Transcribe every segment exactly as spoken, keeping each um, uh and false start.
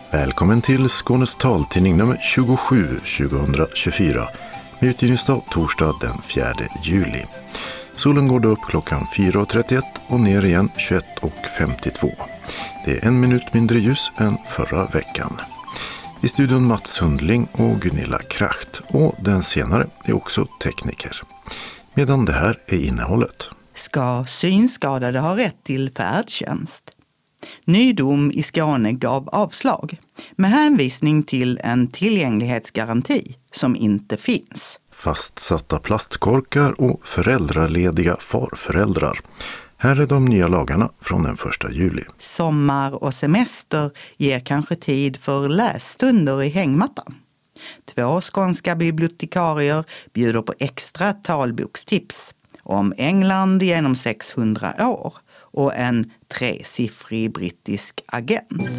Välkommen till Skånes taltidning nummer tjugosju tjugohundratjugofyra med utgivningsdag torsdag den fjärde juli. Solen går då upp klockan fyra och trettioett och ner igen tjugoett och femtiotvå. Det är en minut mindre ljus än förra veckan. I studion Mats Hundling och Gunilla Kracht, och den senare är också tekniker. Medan det här är innehållet. Ska synskadade ha rätt till färdtjänst? Ny dom i Skåne gav avslag med hänvisning till en tillgänglighetsgaranti som inte finns. Fastsatta plastkorkar och föräldralediga farföräldrar. Här är de nya lagarna från den första juli. Sommar och semester ger kanske tid för lässtunder i hängmattan. Två skånska bibliotekarier bjuder på extra talbokstips om England genom sexhundra år och en tresiffrig brittisk agent.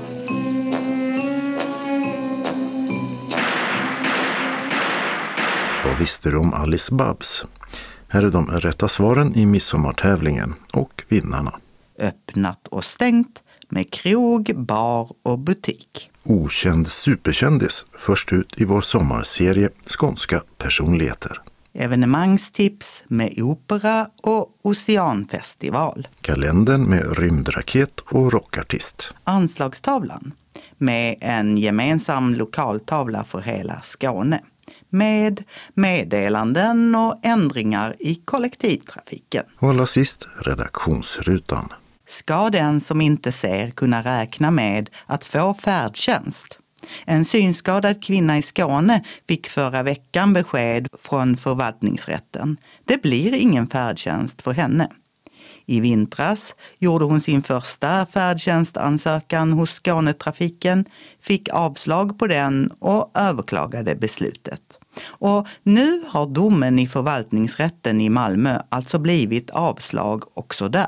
Vad visste du om Alice Babs? Här är de rätta svaren i midsommartävlingen och vinnarna. Öppnat och stängt med krog, bar och butik. Okänd superkändis först ut i vår sommarserie Skånska personligheter. Evenemangstips med opera och oceanfestival. Kalendern med rymdraket och rockartist. Anslagstavlan med en gemensam lokaltavla för hela Skåne. Med meddelanden och ändringar i kollektivtrafiken. Och allra sist redaktionsrutan. Ska den som inte ser kunna räkna med att få färdtjänst? En synskadad kvinna i Skåne fick förra veckan besked från förvaltningsrätten. Det blir ingen färdtjänst för henne. I vintras gjorde hon sin första färdtjänstansökan hos Skånetrafiken, fick avslag på den och överklagade beslutet. Och nu har domen i förvaltningsrätten i Malmö alltså blivit avslag också där.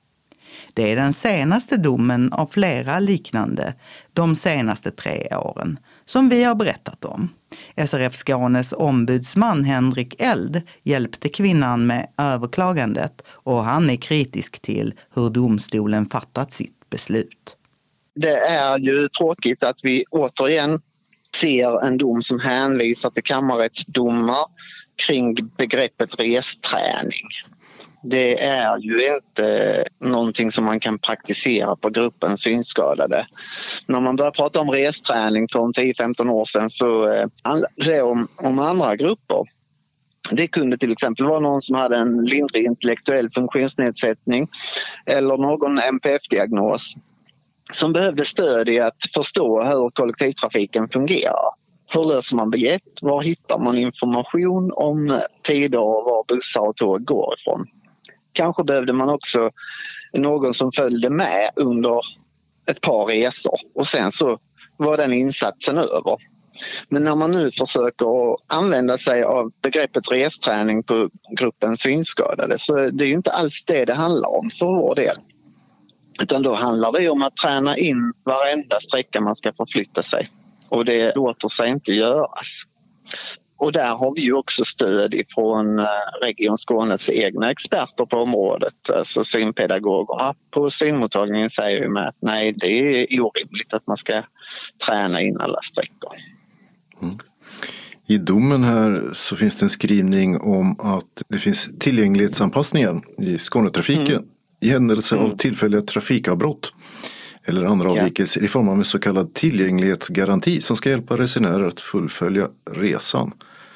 Det är den senaste domen av flera liknande de senaste tre åren som vi har berättat om. S R F Skånes ombudsman Henrik Eld hjälpte kvinnan med överklagandet och han är kritisk till hur domstolen fattat sitt beslut. Det är ju tråkigt att vi återigen ser en dom som hänvisar till kammarrättsdomar kring begreppet resträning. Det är ju inte någonting som man kan praktisera på gruppen synskadade. När man börjar prata om resträning för tio femton år sedan så handlar det om, om andra grupper. Det kunde till exempel vara någon som hade en lindrig intellektuell funktionsnedsättning eller någon M P F-diagnos som behövde stöd i att förstå hur kollektivtrafiken fungerar. Hur löser man biljett? Var hittar man information om tider och var bussar och tåg går ifrån? Kanske behövde man också någon som följde med under ett par resor och sen så var den insatsen över. Men när man nu försöker använda sig av begreppet resträning på gruppen synskadade så det är ju inte alls det det handlar om för vår del. Utan då handlar det om att träna in varenda sträcka man ska förflytta sig. Och det låter sig inte göras. Och där har vi ju också stöd från Region Skånes egna experter på området. Alltså synpedagogerna på synmottagningen säger ju med att nej, det är orimligt att man ska träna in alla sträckor. Mm. I domen här så finns det en skrivning om att det finns tillgänglighetsanpassningar i Skånetrafiken mm. i händelse mm. av tillfälliga trafikavbrott eller andra avvikelser i form av en så kallad tillgänglighetsgaranti som ska hjälpa resenärer att fullfölja resan.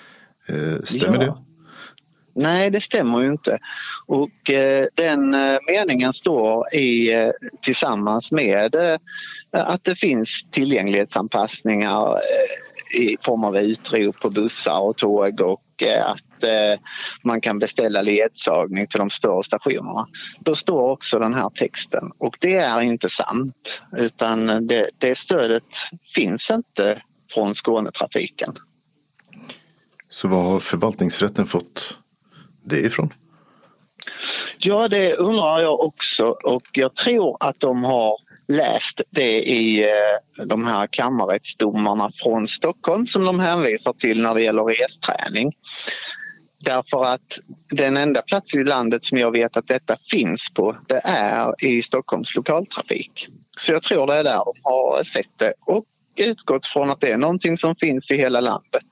Eh, stämmer ja. det? Nej, det stämmer ju inte. Och eh, den eh, meningen står i, eh, tillsammans med eh, att det finns tillgänglighetsanpassningar eh, i form av utrop på bussar och tåg och eh, att eh, man kan beställa ledsagning till de större stationerna. Då står också den här texten och det är inte sant utan det, det stödet finns inte från Skånetrafiken. Så vad har förvaltningsrätten fått det ifrån? Ja, det undrar jag också och jag tror att de har läst det i de här kammarrättsdomarna från Stockholm som de hänvisar till när det gäller resträning. Därför att den enda plats i landet som jag vet att detta finns på, det är i Stockholms lokaltrafik. Så jag tror det är där de har sett det och utgått från att det är någonting som finns i hela landet.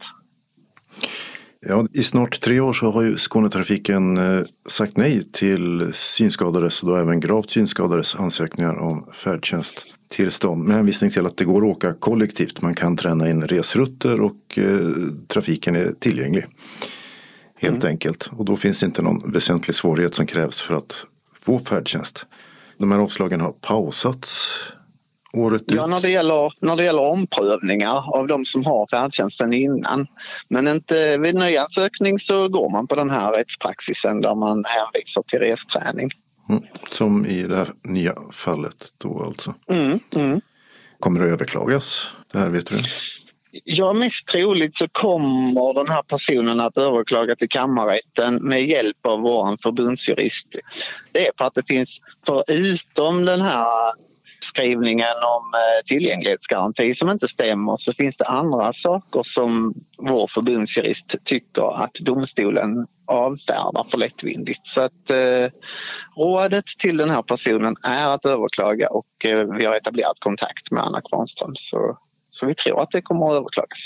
Ja, i snart tre år så har ju Skånetrafiken eh, sagt nej till synskadades och då även gravt synskadades ansökningar om färdtjänsttillstånd med hänvisning till att det går att åka kollektivt. Man kan träna in resrutter och eh, trafiken är tillgänglig. Helt mm. enkelt. Och då finns det inte någon väsentlig svårighet som krävs för att få färdtjänst. De här avslagen har pausats året ut. Ja, när det gäller, när det gäller omprövningar av de som har färdtjänsten innan. Men inte vid nyansökning så går man på den här rättspraxisen där man hänvisar till resträning. Mm. Som i det här nya fallet då alltså. Mm, mm. Kommer det överklagas? Det här vet du? Ja, mest troligt så kommer den här personen att överklaga till kammarrätten med hjälp av vår förbundsjurist. Det är för att det finns, förutom den här skrivningen om tillgänglighetsgaranti som inte stämmer, så finns det andra saker som vår förbundsjurist tycker att domstolen avfärdar för lättvindigt. Så att eh, rådet till den här personen är att överklaga och eh, vi har etablerat kontakt med Anna Kvarnström, så Så vi tror att det kommer att överklagas.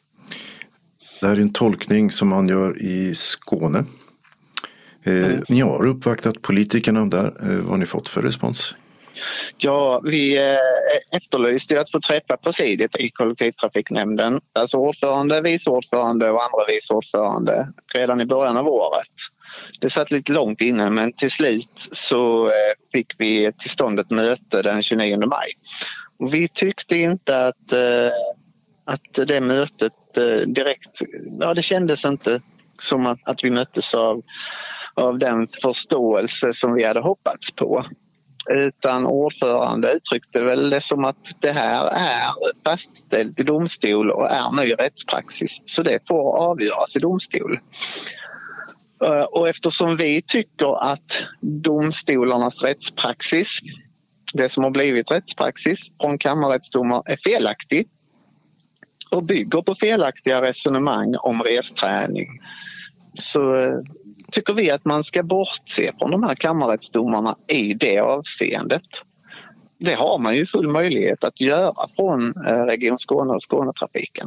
Det här är en tolkning som man gör i Skåne. Eh, mm. Ni har uppvaktat politikerna där. Eh, vad har ni fått för respons? Ja, vi eh, efterlyste att få träffa presidiet i kollektivtrafiknämnden. Alltså ordförande, vice ordförande och andra vice ordförande redan i början av året. Det satt lite långt inne, men till slut så eh, fick vi till stånd ett möte den tjugonionde maj. Vi tyckte inte att, eh, att det mötet eh, direkt, ja det kändes inte som att, att vi möttes av, av den förståelse som vi hade hoppats på. Utan ordförande uttryckte väl det som att det här är fastställt i domstol och är ny rättspraxis, så det får avgöras i domstol. Och eftersom vi tycker att domstolarnas rättspraxis, det som har blivit rättspraxis från kammarrättsdomar, är felaktig och bygger på felaktiga resonemang om resträning, så tycker vi att man ska bortse från de här kammarrättsdomarna i det avseendet. Det har man ju full möjlighet att göra från Region Skåne och Skånetrafiken.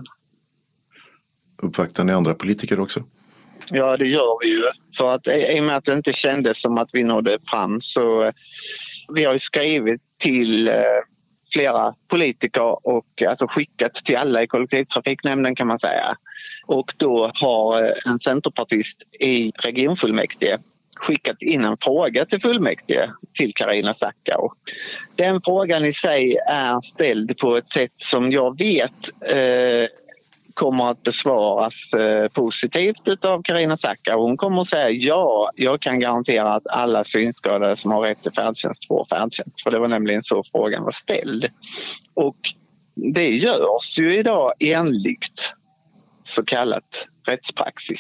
Uppvaktar ni andra politiker också? Ja, det gör vi ju. För att i och med att det inte kändes som att vi nådde fram, så vi har ju skrivit till flera politiker och alltså skickat till alla i kollektivtrafiknämnden kan man säga. Och då har en centerpartist i regionfullmäktige skickat in en fråga till fullmäktige till Carina Sackau. Den frågan i sig är ställd på ett sätt som jag vet eh, kommer att besvaras eh, positivt av Carina Sackau. Hon kommer att säga ja, jag kan garantera att alla synskadade som har rätt till färdtjänst får färdtjänst. För det var nämligen så frågan var ställd. Och det görs ju idag enligt så kallat rättspraxis.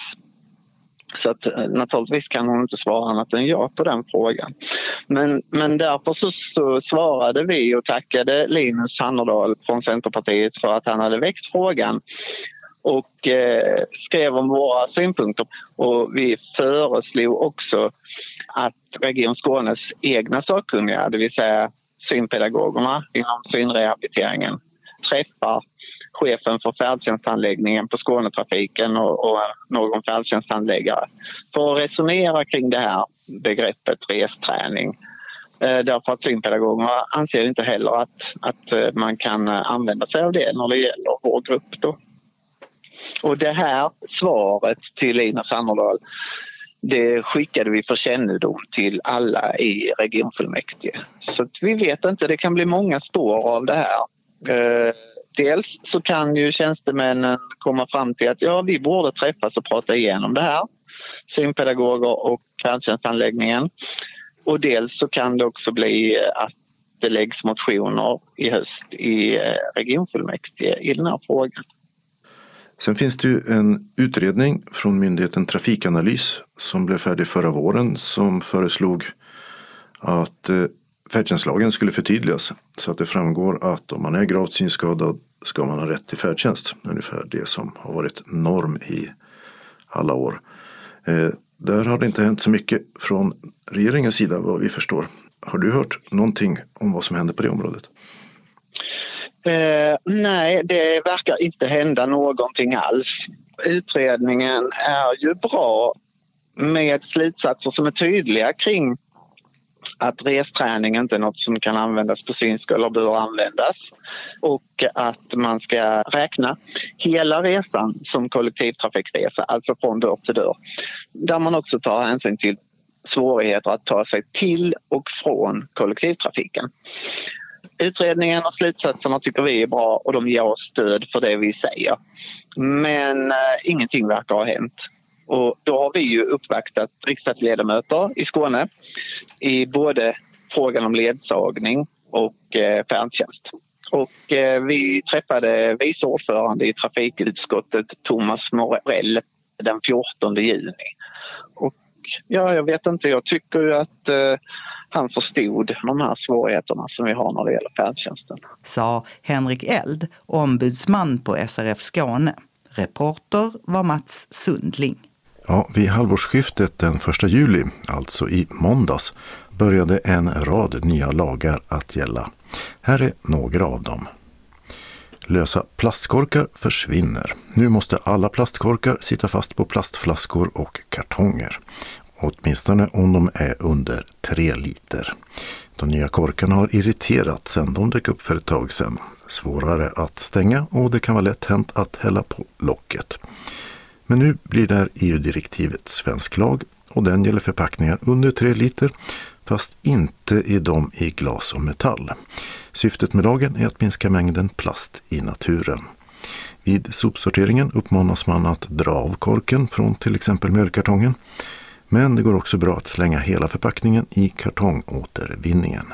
Så att naturligtvis kan hon inte svara annat än ja på den frågan. Men, men därför så, så svarade vi och tackade Linus Hannerdal från Centerpartiet för att han hade väckt frågan och eh, skrev om våra synpunkter. Och vi föreslog också att Region Skånes egna sakkunniga, det vill säga synpedagogerna inom synrehabiliteringen, träffar chefen för färdtjänstanläggningen på Skånetrafiken och, och någon färdtjänsthandläggare för att resonera kring det här begreppet resträning. Eh, därför att synpedagogerna anser inte heller att, att man kan använda sig av det när det gäller vår grupp då. Och det här svaret till Linus Hannerdal, det skickade vi för kännedom till alla i regionfullmäktige. Så att vi vet inte, det kan bli många spår av det här. Eh, dels så kan ju tjänstemännen komma fram till att ja, vi borde träffas och prata igenom det här, synpedagoger och färdtjänstanläggningen. Och dels så kan det också bli att det läggs motioner i höst i regionfullmäktige i den här frågan. Sen finns det ju en utredning från myndigheten Trafikanalys som blev färdig förra våren som föreslog att färdtjänstlagen skulle förtydligas så att det framgår att om man är gravt synskadad ska man ha rätt till färdtjänst. Ungefär det som har varit norm i alla år. Eh, där har det inte hänt så mycket från regeringens sida vad vi förstår. Har du hört någonting om vad som händer på det området? Eh, nej, det verkar inte hända någonting alls. Utredningen är ju bra med slutsatser som är tydliga kring att resträning inte är något som kan användas på synsk eller bör användas och att man ska räkna hela resan som kollektivtrafikresa, alltså från dörr till dörr. Där man också tar hänsyn till svårigheter att ta sig till och från kollektivtrafiken. Utredningen och slutsatserna tycker vi är bra och de ger oss stöd för det vi säger. Men eh, ingenting verkar ha hänt. Och då har vi ju uppvaktat riksdagsledamöter i Skåne i både frågan om ledsagning och eh, färdtjänst. Och eh, vi träffade vice ordförande i trafikutskottet Thomas Morell den fjortonde juni. Och ja, jag vet inte, jag tycker ju att eh, han förstod de här svårigheterna som vi har när det gäller färdtjänsten. Sa Henrik Eld, ombudsman på S R F Skåne. Reporter var Mats Sundling. Ja, vid halvårsskiftet den första juli, alltså i måndags, började en rad nya lagar att gälla. Här är några av dem. Lösa plastkorkar försvinner. Nu måste alla plastkorkar sitta fast på plastflaskor och kartonger. Åtminstone om de är under tre liter. De nya korkarna har irriterat sedan de dök upp för ett tag sedan. Svårare att stänga och det kan vara lätt hänt att hälla på locket. Men nu blir det här E U-direktivet svensk lag och den gäller förpackningar under tre liter fast inte i de i glas och metall. Syftet med lagen är att minska mängden plast i naturen. Vid sopsorteringen uppmanas man att dra av korken från till exempel mjölkkartongen. Men det går också bra att slänga hela förpackningen i kartongåtervinningen.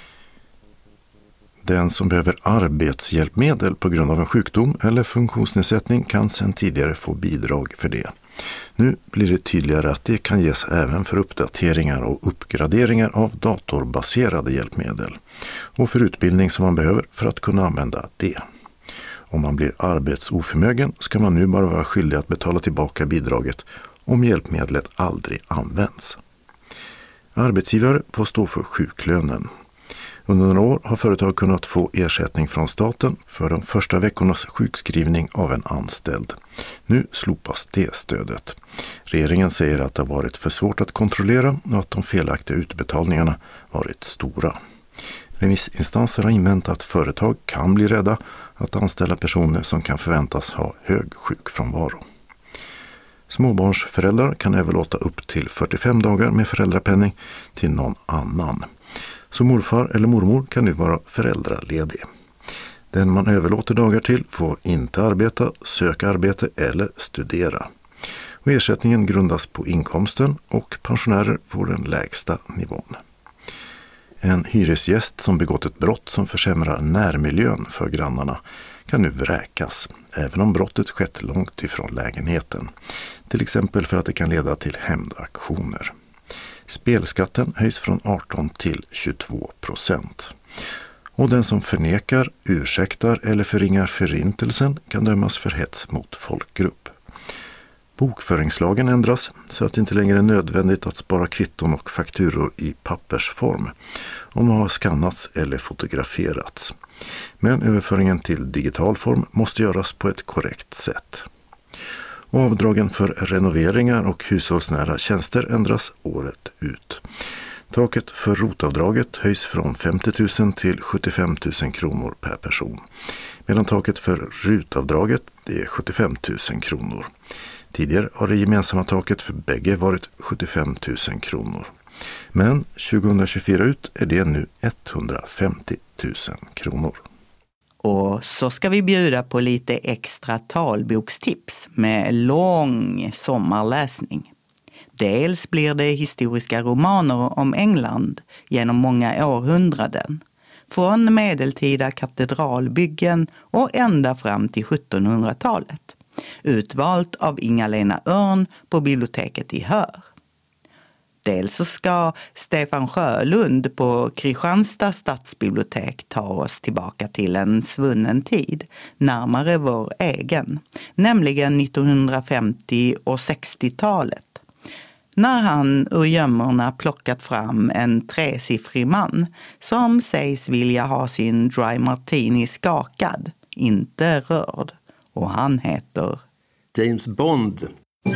Den som behöver arbetshjälpmedel på grund av en sjukdom eller funktionsnedsättning kan sedan tidigare få bidrag för det. Nu blir det tydligare att det kan ges även för uppdateringar och uppgraderingar av datorbaserade hjälpmedel och för utbildning som man behöver för att kunna använda det. Om man blir arbetsoförmögen ska man nu bara vara skyldig att betala tillbaka bidraget om hjälpmedlet aldrig används. Arbetsgivare får stå för sjuklönen. Under några år har företag kunnat få ersättning från staten för de första veckornas sjukskrivning av en anställd. Nu slopas det stödet. Regeringen säger att det har varit för svårt att kontrollera och att de felaktiga utbetalningarna varit stora. Remissinstanser har invänt att företag kan bli rädda att anställa personer som kan förväntas ha hög sjukfrånvaro. Småbarnsföräldrar kan överlåta upp till fyrtiofem dagar med föräldrapenning till någon annan. Så morfar eller mormor kan nu vara föräldraledig. Den man överlåter dagar till får inte arbeta, söka arbete eller studera. Och ersättningen grundas på inkomsten och pensionärer får den lägsta nivån. En hyresgäst som begått ett brott som försämrar närmiljön för grannarna kan nu vräkas, även om brottet skett långt ifrån lägenheten. Till exempel för att det kan leda till hämndaktioner. Spelskatten höjs från arton till tjugotvå procent. Och den som förnekar, ursäktar eller förringar förintelsen kan dömas för hets mot folkgrupp. Bokföringslagen ändras så att det inte längre är nödvändigt att spara kvitton och fakturor i pappersform om de har skannats eller fotograferats. Men överföringen till digital form måste göras på ett korrekt sätt. Avdragen för renoveringar och hushållsnära tjänster ändras året ut. Taket för rotavdraget höjs från femtio tusen till sjuttiofem tusen kronor per person. Medan taket för rutavdraget är sjuttiofem tusen kronor. Tidigare har det gemensamma taket för bägge varit sjuttiofem tusen kronor. Men tjugohundratjugofyra ut är det nu etthundrafemtio tusen kronor. Och så ska vi bjuda på lite extra talbokstips med lång sommarläsning. Dels blir det historiska romaner om England genom många århundraden. Från medeltida katedralbyggen och ända fram till sjuttonhundratalet. Utvalt av Inga-Lena Örn på biblioteket i Hör. Dels så ska Stefan Sjölund på Kristianstad stadsbibliotek ta oss tillbaka till en svunnen tid, närmare vår egen, nämligen nittonhundrafemtio- och sextiotalet. när han ur gömmorna plockat fram en tresiffrig man som sägs vilja ha sin dry martini skakad, inte rörd. Och han heter James Bond.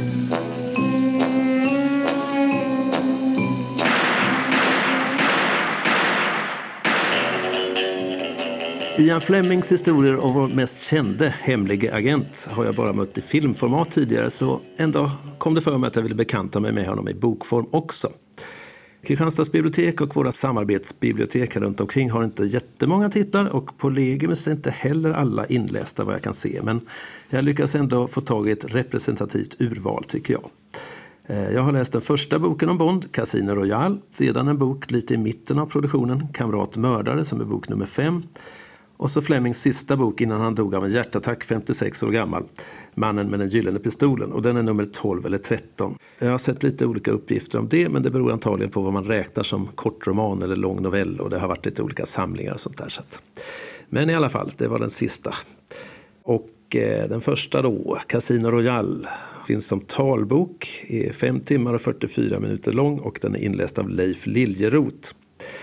Ian Flemings historier om vår mest kände hemlige agent har jag bara mött i filmformat tidigare, så en dag kom det för mig att jag ville bekanta mig med honom i bokform också. Kristianstads bibliotek och våra samarbetsbibliotek runt omkring har inte jättemånga titlar, och på Legimus är inte heller alla inlästa vad jag kan se, men jag lyckas ändå få tag i ett representativt urval tycker jag. Jag har läst den första boken om Bond, Casino Royale, sedan en bok lite i mitten av produktionen, Kamrat Mördare, som är bok nummer fem. Och så Flemings sista bok innan han dog av en hjärtattack femtiosex år gammal, Mannen med den gyllene pistolen, och den är nummer tolv eller tretton. Jag har sett lite olika uppgifter om det, men det beror antagligen på vad man räknar som kortroman eller lång novell, och det har varit lite olika samlingar och sånt där. Så att. Men i alla fall, det var den sista. Och eh, den första då, Casino Royale, finns som talbok, är fem timmar och fyrtiofyra minuter lång, och den är inläst av Leif Liljeroth.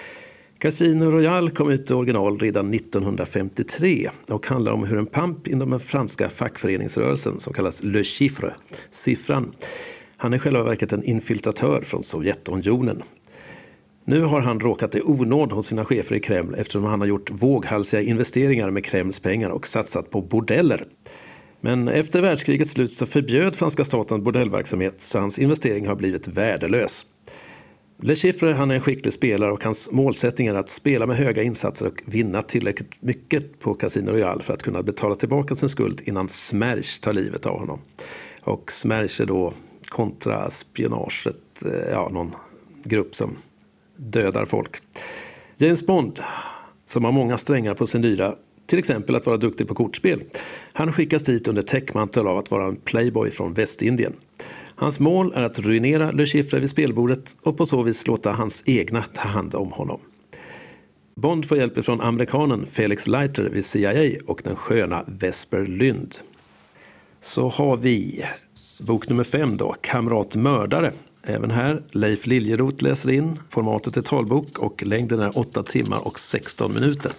Casino Royale kom ut i original redan nittonhundrafemtiotre och handlar om hur en pamp inom den franska fackföreningsrörelsen som kallas Le Chiffre, siffran. Han är själva verket en infiltratör från Sovjetunionen. Nu har han råkat i onåd hos sina chefer i Kreml eftersom han har gjort våghalsiga investeringar med Kremls pengar och satsat på bordeller. Men efter världskrigets slut så förbjöd franska staten bordellverksamhet, så hans investering har blivit värdelös. Le Chiffre, han är en skicklig spelare, och hans målsättning är att spela med höga insatser och vinna tillräckligt mycket på Casino Royale för att kunna betala tillbaka sin skuld innan Smerch tar livet av honom. Och Smerch är då kontraspionaget, ja, någon grupp som dödar folk. James Bond, som har många strängar på sin lyra, till exempel att vara duktig på kortspel, han skickas dit under täckmantel av att vara en playboy från Västindien. Hans mål är att ruinera Le Chiffre vid spelbordet och på så vis låta hans egna ta hand om honom. Bond får hjälp från amerikanen Felix Leiter vid C I A och den sköna Vesper Lynd. Så har vi bok nummer fem då, Kamrat Mördare. Även här, Leif Liljeroth läser in, formatet är talbok och längden är åtta timmar och sexton minuter.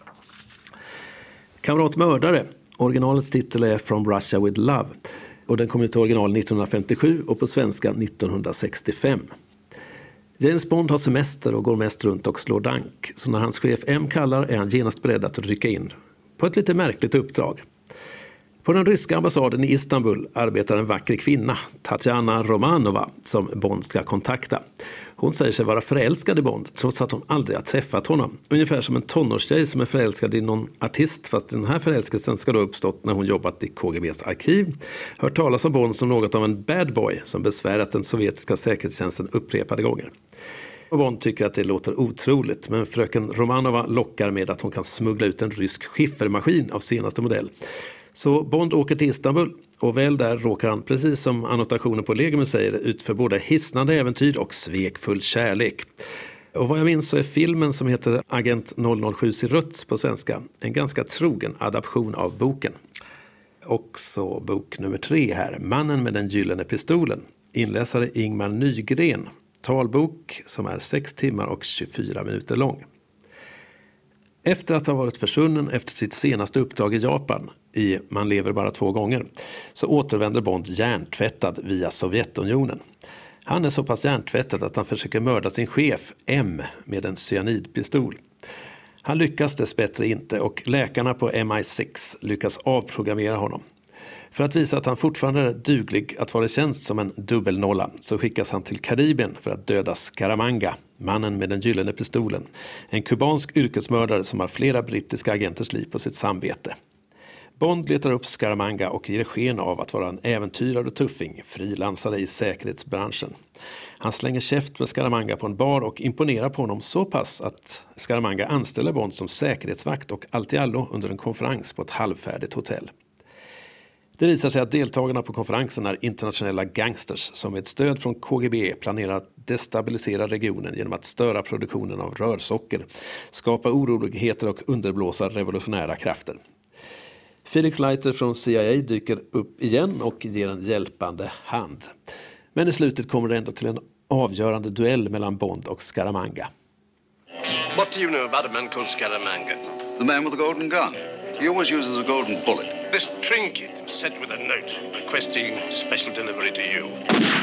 Kamrat Mördare, originalets titel är From Russia with Love. Och den kom ut till original nittonhundrafemtiosju och på svenska nittonhundrasextiofem. James Bond har semester och går mest runt och slår dank. Så när hans chef M kallar är han genast beredd att rycka in på ett lite märkligt uppdrag. På den ryska ambassaden i Istanbul arbetar en vacker kvinna, Tatjana Romanova, som Bond ska kontakta. Hon säger sig vara förälskad i Bond trots att hon aldrig har träffat honom. Ungefär som en tonårstjej som är förälskad i någon artist, fast den här förälskelsen ska då uppstått när hon jobbat i K G B:s arkiv. Hört talas om Bond som något av en bad boy som besvärat den sovjetiska säkerhetstjänsten upprepade gånger. Och Bond tycker att det låter otroligt, men fröken Romanova lockar med att hon kan smuggla ut en rysk skiffermaskin av senaste modell. Så Bond åker till Istanbul, och väl där råkar han, precis som annotationen på Legimus säger, ut för både hisnande äventyr och svekfull kärlek. Och vad jag minns så är filmen, som heter Agent noll noll sju Sirut på svenska, en ganska trogen adaption av boken. Och så bok nummer tre här, Mannen med den gyllene pistolen. Inläsare Ingmar Nygren. Talbok som är sex timmar och tjugofyra minuter lång. Efter att ha varit försvunnen efter sitt senaste uppdrag i Japan, i Man lever bara två gånger, så återvänder Bond hjärntvättad via Sovjetunionen. Han är så pass hjärntvättad att han försöker mörda sin chef M med en cyanidpistol. Han lyckas dessbättre inte, och läkarna på M I sex lyckas avprogrammera honom. För att visa att han fortfarande är duglig att vara i tjänst som en dubbelnolla, så skickas han till Karibien för att döda Scaramanga, mannen med den gyllene pistolen. En kubansk yrkesmördare som har flera brittiska agenters liv på sitt samvete. Bond letar upp Scaramanga och ger sken av att vara en äventyrare och tuffing, frilansare i säkerhetsbranschen. Han slänger käft med Scaramanga på en bar och imponerar på honom så pass att Scaramanga anställer Bond som säkerhetsvakt och allt i allo under en konferens på ett halvfärdigt hotell. Det visar sig att deltagarna på konferensen är internationella gangsters som med stöd från K G B planerar att destabilisera regionen genom att störa produktionen av rörsocker, skapa oroligheter och underblåsa revolutionära krafter. Felix Leiter från C I A dyker upp igen och ger en hjälpande hand. Men i slutet kommer det ändå till en avgörande duell mellan Bond och Scaramanga. What do you know about a man called Scaramanga? The man with the golden gun. He always uses a golden bullet. This trinket sent with a note requesting special delivery to you.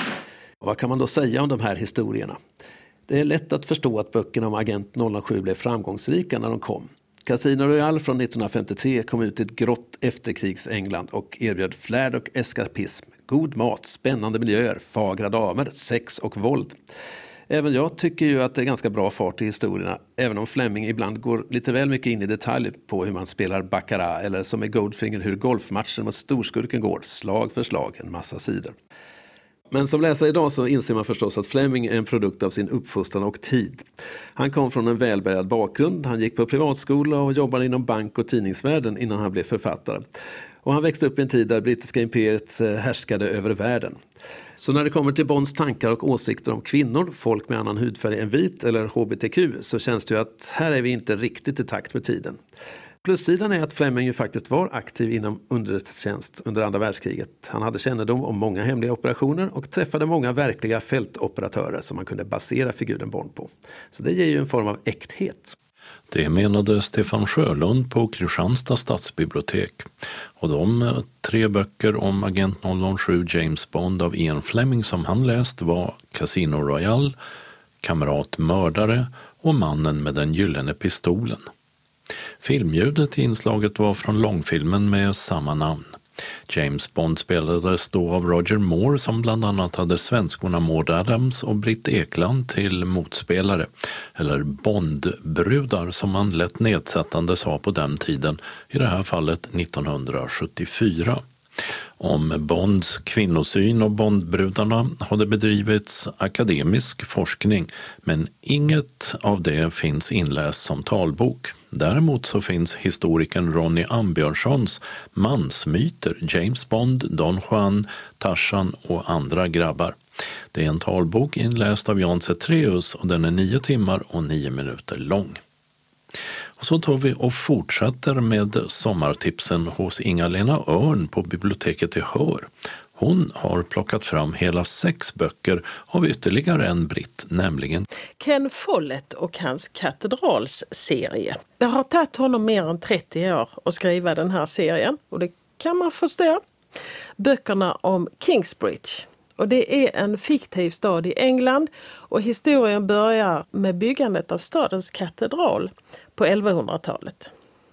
Vad kan man då säga om de här historierna? Det är lätt att förstå att böckerna om Agent noll noll sju blev framgångsrika när de kom. Casino Royale från nittonhundrafemtiotre kom ut i ett grått efterkrigs-England och erbjöd flärd och eskapism, god mat, spännande miljöer, fagra damer, sex och våld. Även jag tycker ju att det är ganska bra fart i historierna, även om Fleming ibland går lite väl mycket in i detalj på hur man spelar baccarat eller som i Goldfinger hur golfmatchen mot storskurken går, slag för slag, en massa sidor. Men som läsare idag så inser man förstås att Fleming är en produkt av sin uppfostran och tid. Han kom från en välbärgad bakgrund, han gick på privatskola och jobbade inom bank- och tidningsvärlden innan han blev författare. Och han växte upp i en tid där brittiska imperiet härskade över världen. Så när det kommer till Bonds tankar och åsikter om kvinnor, folk med annan hudfärg än vit eller H B T Q så känns det ju att här är vi inte riktigt i takt med tiden. Plussidan är att Fleming ju faktiskt var aktiv inom underrättelsetjänst under andra världskriget. Han hade kännedom om många hemliga operationer och träffade många verkliga fältoperatörer som man kunde basera figuren Bond på. Så det ger ju en form av äkthet. Det menade Stefan Sjölund på Kristianstad stadsbibliotek. Och de tre böcker om Agent noll noll sju James Bond av Ian Fleming som han läst var Casino Royale, Kamrat mördare och Mannen med den gyllene pistolen. Filmljudet i inslaget var från långfilmen med samma namn. James Bond spelades då av Roger Moore som bland annat hade svenskorna Maud Adams och Britt Ekland till motspelare, eller Bondbrudar som man lätt nedsättande sa på den tiden, i det här fallet nittonhundrasjuttiofyra. Om Bonds kvinnosyn och Bondbrudarna hade bedrivits akademisk forskning, men inget av det finns inläst som talbok. Däremot så finns historikern Ronny Ambjörnssons mansmyter, James Bond, Don Juan, Tarzan och andra grabbar. Det är en talbok inläst av Jan Cetreus och den är nio timmar och nio minuter lång. Och så tar vi och fortsätter med sommartipsen hos Inga-Lena Örn på biblioteket i Hör. Hon har plockat fram hela sex böcker av ytterligare en britt, nämligen Ken Follett och hans katedralsserie. Det har tagit honom mer än trettio år att skriva den här serien och det kan man förstå. Böckerna om Kingsbridge. Och det är en fiktiv stad i England och historien börjar med byggandet av stadens katedral på elvahundratalet.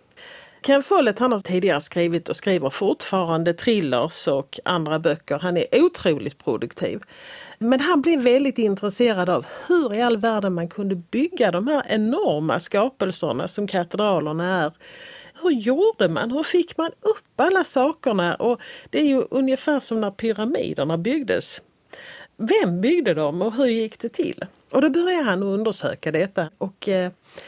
Ken Follett han har tidigare skrivit och skriver fortfarande thrillers och andra böcker. Han är otroligt produktiv. Men han blev väldigt intresserad av hur i all världen man kunde bygga de här enorma skapelserna som katedralerna är. Hur gjorde man? Hur fick man upp alla sakerna? Och det är ju ungefär som när pyramiderna byggdes. Vem byggde dem och hur gick det till? Och då började han undersöka detta. Och eh,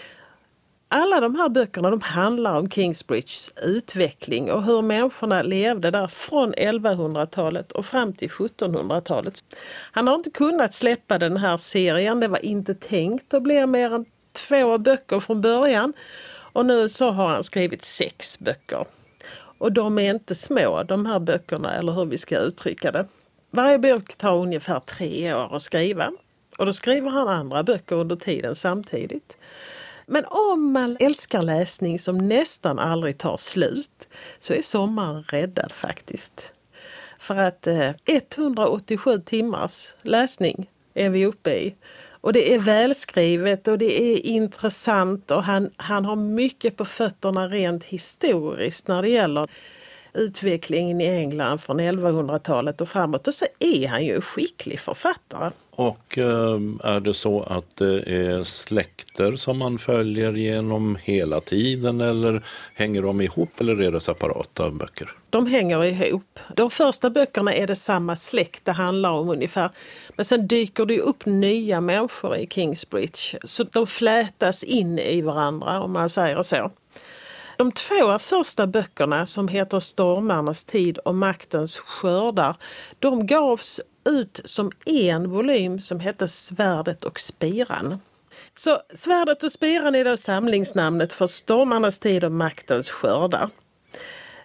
alla de här böckerna de handlar om Kingsbridges utveckling och hur människorna levde där från elvahundratalet och fram till sjuttonhundratalet. Han har inte kunnat släppa den här serien. Det var inte tänkt att bli mer än två böcker från början. Och nu så har han skrivit sex böcker. Och de är inte små, de här böckerna, eller hur vi ska uttrycka det. Varje bok tar ungefär tre år att skriva. Och då skriver han andra böcker under tiden samtidigt. Men om man älskar läsning som nästan aldrig tar slut så är sommaren räddad faktiskt. För att eh, etthundraåttiosju timmars läsning är vi uppe i. Och det är välskrivet och det är intressant och han, han har mycket på fötterna rent historiskt när det gäller utvecklingen i England från elvahundratalet och framåt. Och så är han ju en skicklig författare. Och eh, är det så att det är släkter som man följer genom hela tiden eller hänger de ihop eller är det separata böcker? De hänger ihop. De första böckerna är det samma släkt det handlar om ungefär. Men sen dyker det upp nya människor i Kingsbridge. Så de flätas in i varandra om man säger så. De två första böckerna som heter Stormarnas tid och Maktens skördar, de gavs ut som en volym som heter Svärdet och spiran. Så Svärdet och spiran är då samlingsnamnet för Stormarnas tid och Maktens skördar.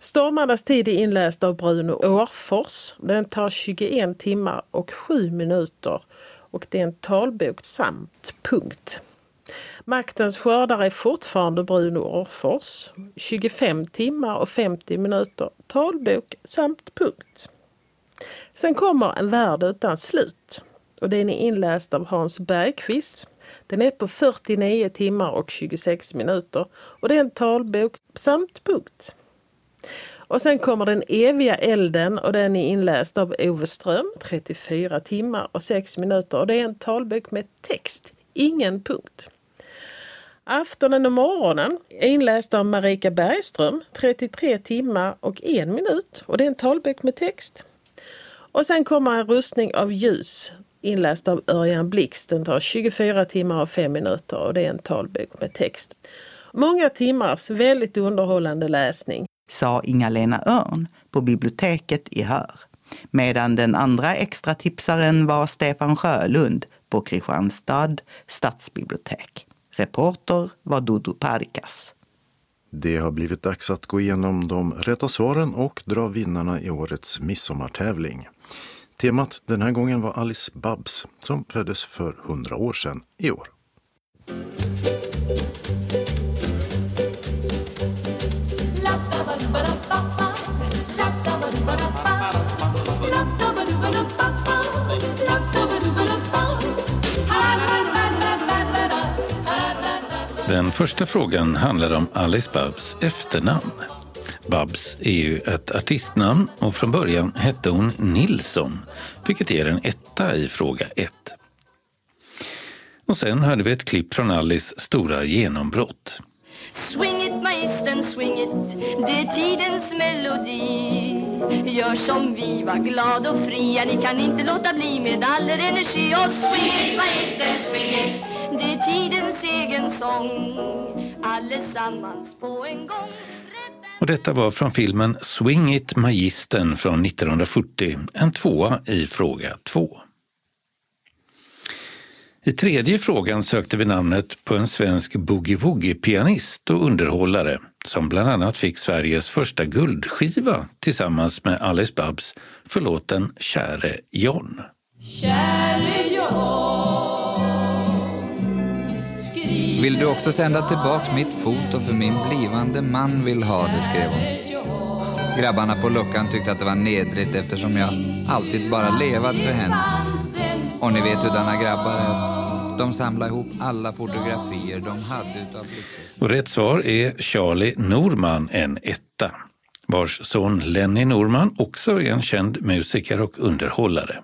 Stormarnas tid är inläst av Bruno Årfors. Den tar tjugoen timmar och sju minuter och det är en talbok samt punkt. Maktens skördar är fortfarande Bruno Årfors. tjugofem timmar och femtio minuter talbok samt punkt. Sen kommer En värld utan slut och den är inläst av Hans Bergqvist. Den är på fyrtionio timmar och tjugosex minuter och det är en talbok samt punkt. Och sen kommer Den eviga elden och den är inläst av Ove Ström, trettiofyra timmar och sex minuter och det är en talbok med text, ingen punkt. Aftonen och morgonen är inläst av Marika Bergström, trettiotre timmar och en minut och det är en talbok med text. Och sen kommer En rustning av ljus, inläst av Örjan Blixt. Den tar tjugofyra timmar och fem minuter och det är en talbok med text. Många timmars väldigt underhållande läsning. Sa Inga-Lena Örn på biblioteket i Hör. Medan den andra extra tipsaren var Stefan Sjölund på Kristianstad stadsbibliotek. Reporter var Dodo Parikas. Det har blivit dags att gå igenom de rätta svaren och dra vinnarna i årets midsommartävling. Temat den här gången var Alice Babs som föddes för hundra år sedan i år. Den första frågan handlar om Alice Babs efternamn. Babs är ju ett artistnamn och från början hette hon Nilsson, vilket ger en etta i fråga ett. Och sen hörde vi ett klipp från Alice stora genombrott. Swing it magistern, swing it, det är tidens melodi. Gör som vi, var glad och fria, ni kan inte låta bli med all er energi. Och swing it magistern, swing it, det är tidens egen sång. Allesammans på en gång. Och detta var från filmen Swing it magistern från nittonhundrafyrtio, en tvåa i fråga två. I tredje frågan sökte vi namnet på en svensk boogie-woogie-pianist och underhållare som bland annat fick Sveriges första guldskiva tillsammans med Alice Babs för låten Käre John. Käre John, vill du också sända tillbaks mitt foto för min blivande man vill ha det, skrev hon. Grabbarna på luckan tyckte att det var nedrigt eftersom jag alltid bara levat för henne. Och ni vet hur denna grabbar är. De samlar ihop alla fotografier de hade utav flickor. Och rätt svar är Charlie Norman, en etta. Vars son Lenny Norman också är en känd musiker och underhållare.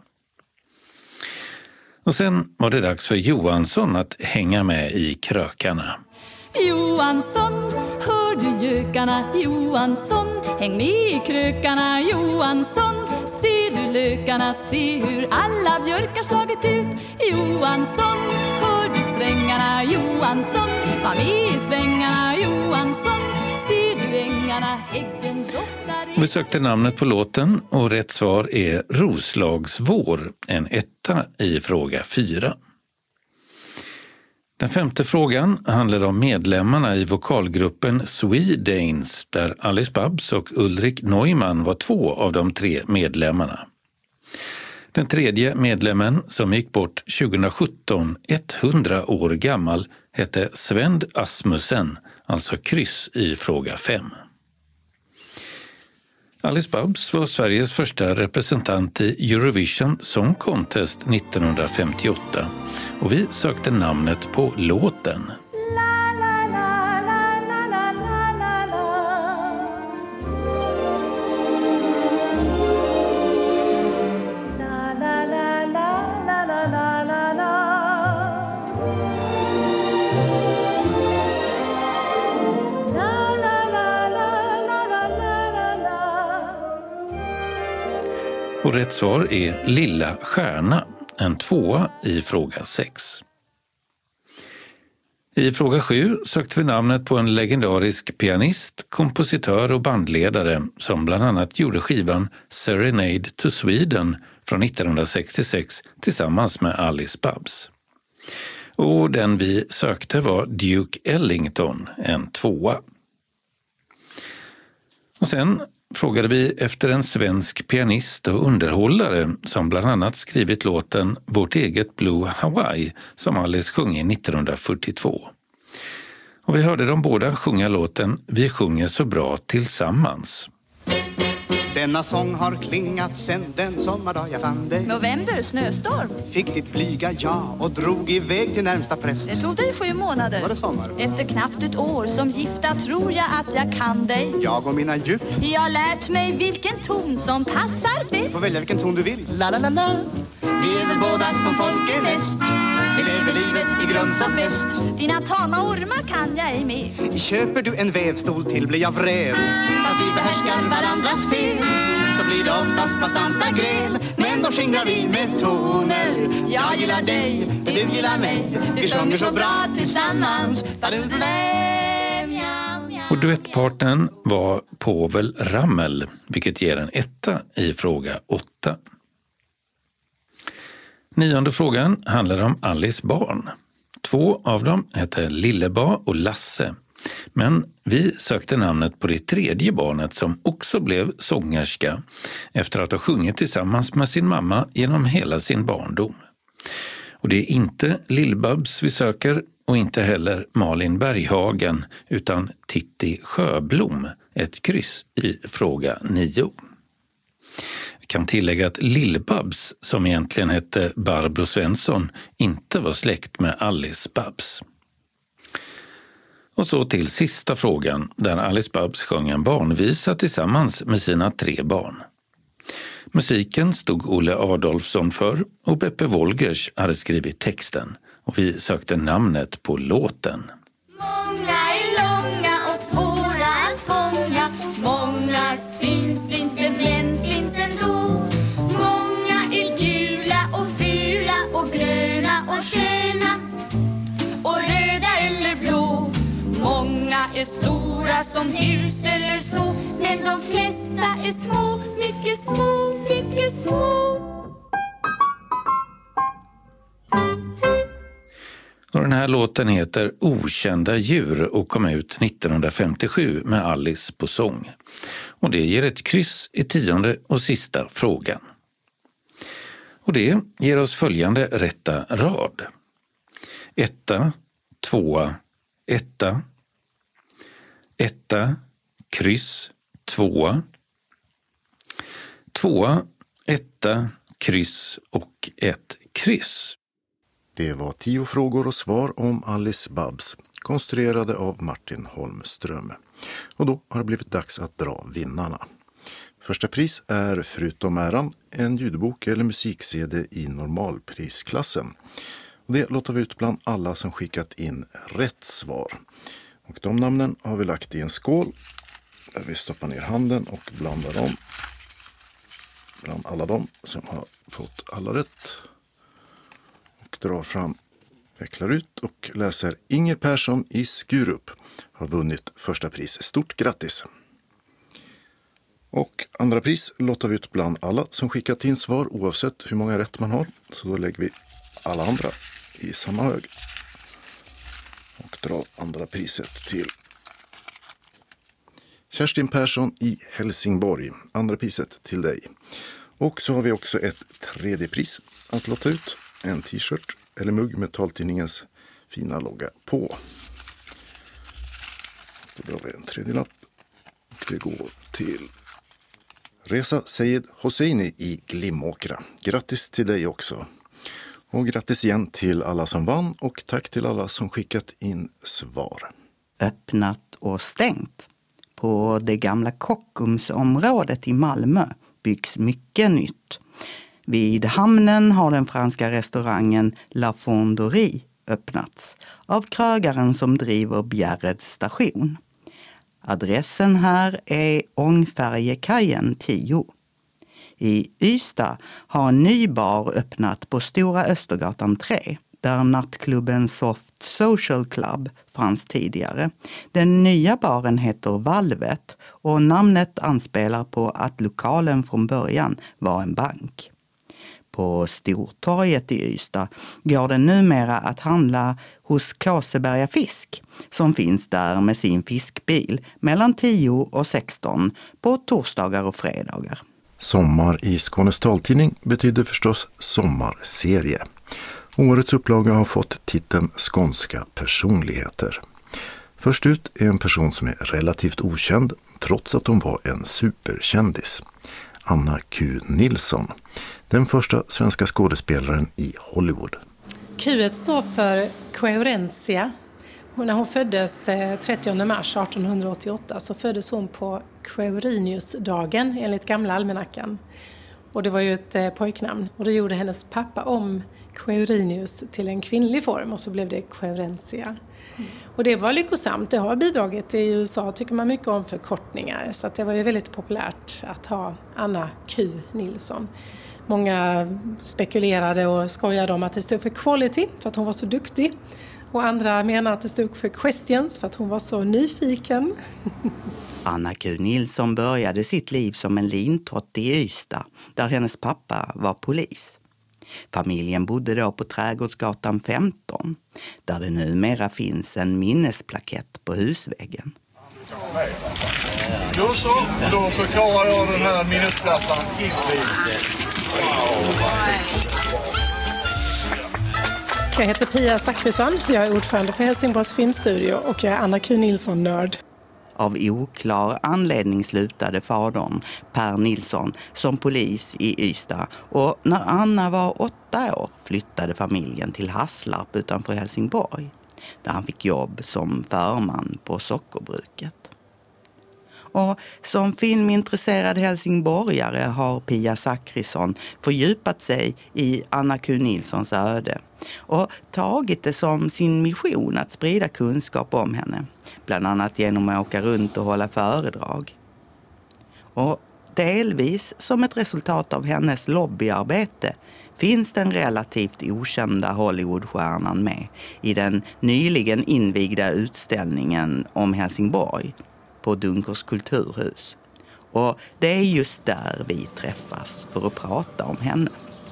Och sen var det dags för Johansson att hänga med i krökarna. Johansson, hör du gökarna? Johansson, häng med i krökarna. Johansson, ser du lökarna? Se hur alla björkar slagit ut. Johansson, hör du strängarna? Johansson, var med i svängarna. Johansson, ser du ängarna? Äggen doftar i... Vi sökte namnet på låten och rätt svar är Roslagsvår, en etta i fråga fyra. Den femte frågan handlar om medlemmarna i vokalgruppen Swedanes där Alice Babs och Ulrik Neumann var två av de tre medlemmarna. Den tredje medlemmen som gick bort tjugosjutton, hundra år gammal, hette Svend Asmussen, alltså kryss i fråga fem. Alice Babs var Sveriges första representant i Eurovision Song Contest nittonhundrafemtioåtta och vi sökte namnet på låten. Och rätt svar är Lilla stjärna, en tvåa i fråga sex. I fråga sju sökte vi namnet på en legendarisk pianist, kompositör och bandledare som bland annat gjorde skivan Serenade to Sweden från nittonhundrasextiosex tillsammans med Alice Babs. Och den vi sökte var Duke Ellington, en tvåa. Och sen frågade vi efter en svensk pianist och underhållare som bland annat skrivit låten Vårt eget Blue Hawaii som Alice sjöng i nittonhundrafyrtiotvå. Och vi hörde dem båda sjunga låten Vi sjunger så bra tillsammans. Denna sång har klingat sen den sommardag jag fann dig. November, snöstorm. Fick ditt flyga ja och drog iväg till närmsta präst. Det tog dig sju månader. Var det sommar? Efter knappt ett år som gifta tror jag att jag kan dig. Jag och mina djup. Jag har lärt mig vilken ton som passar bäst. Får välja vilken ton du vill. La la la la. Vi är väl båda som folk är mest. Vi lever livet i grums och fest. Dina tama ormar kan jag ej med. Köper du en vävstol till blir jag vräv. Fast vi behärskar varandras fel. Så blir det oftast bastanta gräl. Men då skingrar vi med toner. Jag gillar dig, du gillar mig. Vi sjunger så bra tillsammans. Och duettpartnern var Povel Ramel, vilket ger en etta i fråga åtta. Nionde frågan handlar om Alice barn. Två av dem heter Lilleba och Lasse. Men vi sökte namnet på det tredje barnet som också blev sångerska efter att ha sjungit tillsammans med sin mamma genom hela sin barndom. Och det är inte Lill-Babs vi söker och inte heller Malin Berghagen utan Titti Sjöblom, ett kryss i fråga nio. Jag kan tillägga att Lill-Babs, som egentligen hette Barbro Svensson, inte var släkt med Alice Babs. Och så till sista frågan där Alice Babs sjöng en barnvisa tillsammans med sina tre barn. Musiken stod Olle Adolfsson för och Beppe Wolgers hade skrivit texten och vi sökte namnet på låten. Många är långa och svåra att fånga. Många syns inte men finns ändå. Många är gula och fula och gröna och sköna. Och röda eller blå. Många är stora som hus eller så. Men de flesta är små, mycket små, mycket små. Och den här låten heter Okända djur och kom ut nittonhundrafemtiosju med Alice på sång. Och det ger ett kryss i tionde och sista frågan. Och det ger oss följande rätta rad. Etta, tvåa, etta. Etta, kryss, tvåa. Tvåa, etta, kryss och ett kryss. Det var tio frågor och svar om Alice Babs, konstruerade av Martin Holmström. Och då har det blivit dags att dra vinnarna. Första pris är förutom äran en ljudbok eller musik-C D i normalprisklassen. Och det låter vi ut bland alla som skickat in rätt svar. Och de namnen har vi lagt i en skål där vi stoppar ner handen och blandar dem bland alla de som har fått alla rätt. Och drar fram, vecklar ut och läser Inger Persson i Skurup har vunnit första pris. Stort grattis! Och andra pris låter vi ut bland alla som skickat in svar oavsett hur många rätt man har. Så då lägger vi alla andra i samma hög. Och drar andra priset till Kerstin Persson i Helsingborg. Andra priset till dig. Och så har vi också ett tredje pris att låta ut. En t-shirt eller mugg med taltidningens fina logga på. Då drar vi en tredje lapp. Och det går till Reza Seyed Hosseini i Glimåkra. Grattis till dig också. Och grattis igen till alla som vann och tack till alla som skickat in svar. Öppnat och stängt. På det gamla Kockumsområdet i Malmö byggs mycket nytt. Vid hamnen har den franska restaurangen La Fonderie öppnats av krögaren som driver Bjärreds station. Adressen här är Ångfärjekajen tio. I Ystad har en ny bar öppnat på Stora Östergatan tre, där nattklubben Soft Social Club fanns tidigare. Den nya baren heter Valvet och namnet anspelar på att lokalen från början var en bank. på Stortorget i Ystad går det numera att handla hos Kåseberga Fisk som finns där med sin fiskbil mellan tio och sexton på torsdagar och fredagar. Sommar i Skånes taltidning betyder förstås sommarserie. Årets upplaga har fått titeln Skånska personligheter. Först ut är en person som är relativt okänd trots att hon var en superkändis. Anna Q. Nilsson, den första svenska skådespelaren i Hollywood. Q står för Querencia. När hon föddes trettionde mars artonhundraåttioåtta så föddes hon på Quiriniusdagen enligt gamla almanackan. Och det var ju ett pojknamn. Och då gjorde hennes pappa om Quirinius till en kvinnlig form och så blev det Querencia. Mm. Och det var lyckosamt. Det har bidragit. I U S A tycker man mycket om förkortningar. Så att det var ju väldigt populärt att ha Anna Q. Nilsson. Många spekulerade och skojade om att det stod för quality för att hon var så duktig. Och andra menar att det stod för questions för att hon var så nyfiken. Anna Q. Nilsson började sitt liv som en lintott i Ystad där hennes pappa var polis. Familjen bodde då på Trädgårdsgatan femton där det numera finns en minnesplakett på husväggen. Då så, då förklarar jag den här minnesplattan invid. Jag heter Pia Zackrisson, jag är ordförande för Helsingborgs filmstudio och jag är Anna Q. Nilsson-nörd. Av oklar anledning slutade fadern Per Nilsson som polis i Ystad och när Anna var åtta år flyttade familjen till Hasslarp utanför Helsingborg där han fick jobb som förman på sockerbruket. Och som filmintresserad helsingborgare har Pia Zackrisson fördjupat sig i Anna Q. Nilssons öde och tagit det som sin mission att sprida kunskap om henne, bland annat genom att åka runt och hålla föredrag. Och delvis som ett resultat av hennes lobbyarbete finns den relativt okända Hollywoodstjärnan med i den nyligen invigda utställningen om Helsingborg på Dunkers kulturhus. Och det är just där vi träffas för att prata om henne.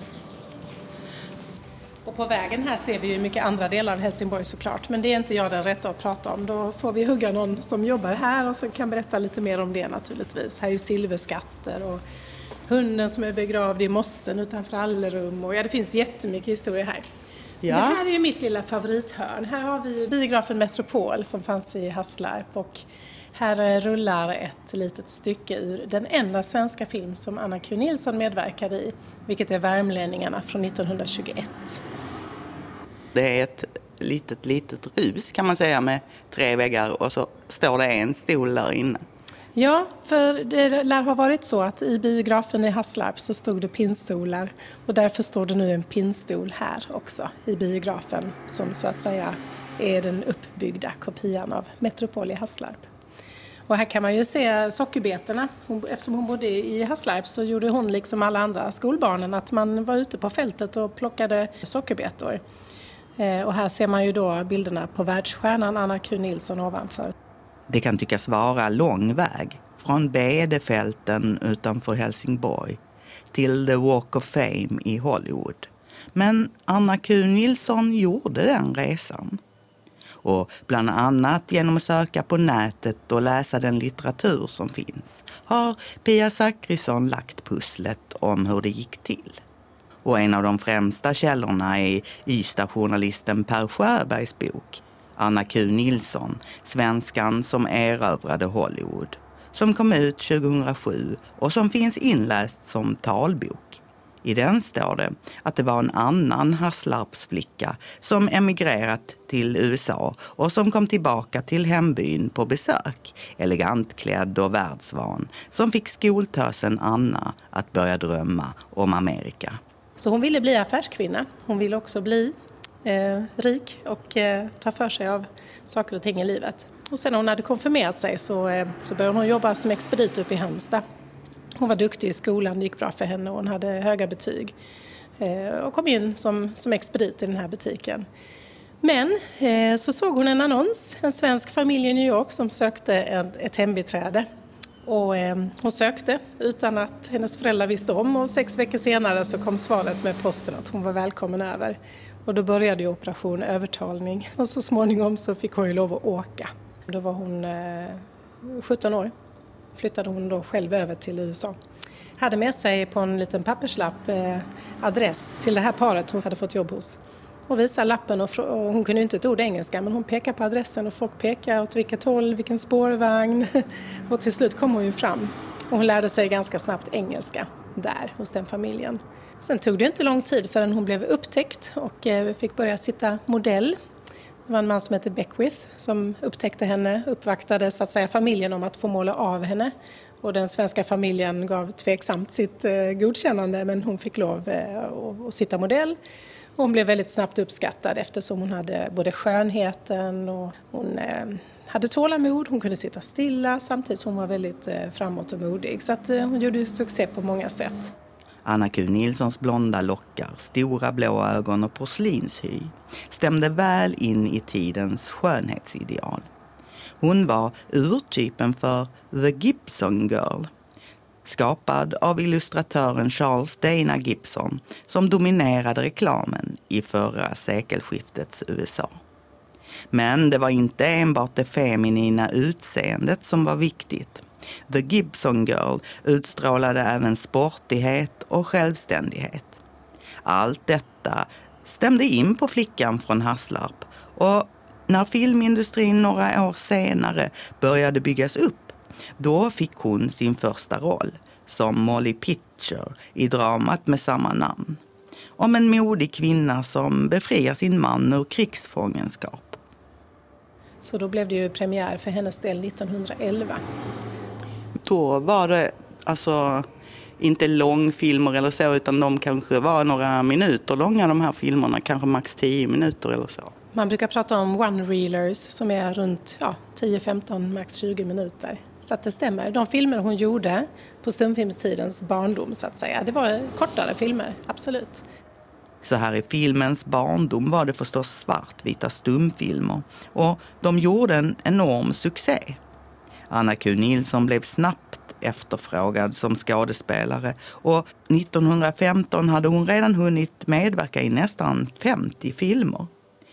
Och på vägen här ser vi ju mycket andra delar av Helsingborg såklart. Men det är inte jag den rätta att prata om. Då får vi hugga någon som jobbar här och som kan berätta lite mer om det naturligtvis. Här är ju silverskatter och hunden som är begravd i mossen utanför Allerum. Och ja, det finns jättemycket historia här. Ja. Det här är ju mitt lilla favorithörn. Här har vi biografen Metropol som fanns i Hasslarp och här rullar ett litet stycke ur den enda svenska film som Anna Q. Nilsson medverkade i, vilket är Värmlänningarna från nittonhundratjugoett. Det är ett litet, litet hus kan man säga med tre väggar och så står det en stol där inne. Ja, för det lär ha varit så att i biografen i Hasslarp så stod det pinstolar och därför står det nu en pinstol här också i biografen som så att säga är den uppbyggda kopian av Metropol i Hasslarp. Och här kan man ju se sockerbetorna. Eftersom hon bodde i Hasslarp så gjorde hon liksom alla andra skolbarnen att man var ute på fältet och plockade sockerbetor. Och här ser man ju då bilderna på världsstjärnan Anna Q. Nilsson ovanför. Det kan tyckas vara lång väg från Bedefälten utanför Helsingborg till The Walk of Fame i Hollywood. Men Anna Q. Nilsson gjorde den resan. Och bland annat genom att söka på nätet och läsa den litteratur som finns har Pia Zackrisson lagt pusslet om hur det gick till. Och en av de främsta källorna är Ystad-journalisten Per Sjöbergs bok Anna Q. Nilsson, svenskan som erövrade Hollywood, som kom ut tjugohundrasju och som finns inläst som talbok. I den står det att det var en annan Hasslarpsflicka som emigrerat till U S A och som kom tillbaka till hembyn på besök, elegantklädd och världsvan, som fick skoltösen Anna att börja drömma om Amerika. Så hon ville bli affärskvinna. Hon ville också bli eh, rik och eh, ta för sig av saker och ting i livet. Och sen när hon hade konfirmerat sig så, eh, så började hon jobba som expedit uppe i Halmstad. Hon var duktig i skolan, det gick bra för henne och hon hade höga betyg. Eh, och kom in som, som expedit i den här butiken. Men eh, så såg hon en annons, en svensk familj i New York som sökte en, ett hembiträde. Och eh, hon sökte utan att hennes föräldrar visste om, och sex veckor senare så kom svaret med posten att hon var välkommen över. Och då började ju operation övertalning, och så småningom så fick hon ju lov att åka. Då var hon eh, sjutton år, flyttade hon då själv över till U S A. Hade med sig på en liten papperslapp eh, adress till det här paret hon hade fått jobb hos. Och visade lappen, och, och hon kunde ju inte ett ord engelska, men hon pekade på adressen och folk pekade åt vilket håll, vilken spårvagn. Och till slut kom hon ju fram. Och hon lärde sig ganska snabbt engelska där hos den familjen. Sen tog det inte lång tid förrän hon blev upptäckt och eh, fick börja sitta modell. Det var en man som hette Beckwith som upptäckte henne, uppvaktade så att säga familjen om att få måla av henne. Och den svenska familjen gav tveksamt sitt eh, godkännande, men hon fick lov eh, att, att sitta modell. Och hon blev väldigt snabbt uppskattad eftersom hon hade både skönheten och hon eh, hade tålamod. Hon kunde sitta stilla samtidigt som hon var väldigt eh, framåt och modig. Så att, eh, hon gjorde succé på många sätt. Anna Q Nilssons blonda lockar, stora blå ögon och porslinshy stämde väl in i tidens skönhetsideal. Hon var urtypen för The Gibson Girl, skapad av illustratören Charles Dana Gibson som dominerade reklamen i förra sekelskiftets U S A. Men det var inte enbart det feminina utseendet som var viktigt. The Gibson Girl utstrålade även sportighet och självständighet. Allt detta stämde in på flickan från Hasslarp, och när filmindustrin några år senare började byggas upp, då fick hon sin första roll som Molly Pitcher i dramat med samma namn. Om en modig kvinna som befriar sin man ur krigsfångenskap. Så då blev det ju premiär för hennes del nittonhundraelva. Då var det alltså inte långfilmer eller så, utan de kanske var några minuter långa, de här filmerna, kanske max tio minuter eller så. Man brukar prata om one-reelers som är runt ja, tio femton, max tjugo minuter. Så att det stämmer. De filmer hon gjorde på stumfilmstidens barndom så att säga, det var kortare filmer, absolut. Så här i filmens barndom var det förstås svartvita stumfilmer, och de gjorde en enorm succé. Anna Q Nilsson blev snabbt efterfrågad som skådespelare, och nittonhundrafemton hade hon redan hunnit medverka i nästan femtio filmer.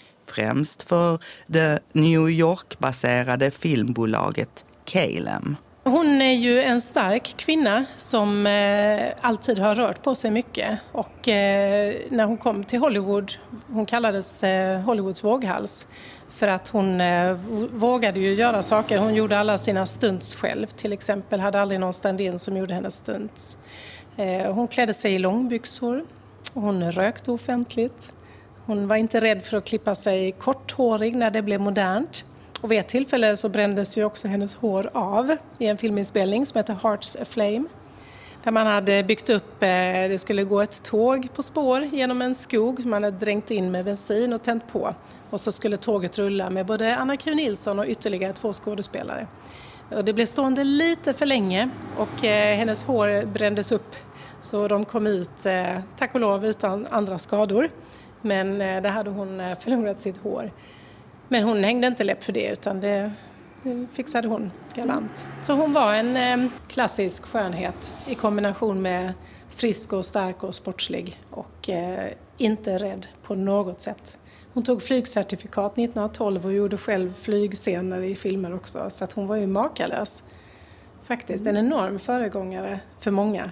Främst för det New York-baserade filmbolaget Kalem. Hon är ju en stark kvinna som eh, alltid har rört på sig mycket, och eh, när hon kom till Hollywood, hon kallades eh, Hollywoods våghals för att hon eh, vågade ju göra saker. Hon gjorde alla sina stunts själv, till exempel hade aldrig någon stand-in som gjorde hennes stunts. Eh, hon klädde sig i långbyxor, hon rökte offentligt. Hon var inte rädd för att klippa sig korthårig när det blev modernt. Och vid ett tillfälle så brändes ju också hennes hår av i en filminspelning som heter Hearts Aflame. Där man hade byggt upp, det skulle gå ett tåg på spår genom en skog som man hade dränkt in med bensin och tänt på. Och så skulle tåget rulla med både Anna Q Nilsson och ytterligare två skådespelare. Och det blev stående lite för länge och hennes hår brändes upp. Så de kom ut, tack och lov, utan andra skador. Men där hade hon förlorat sitt hår. Men hon hängde inte läpp för det, utan det fixade hon galant. Så hon var en eh, klassisk skönhet i kombination med frisk och stark och sportslig. Och eh, inte rädd på något sätt. Hon tog flygcertifikat nittonhundratolv och gjorde själv flygscener i filmer också. Så att hon var ju makalös. Faktiskt en enorm föregångare för många.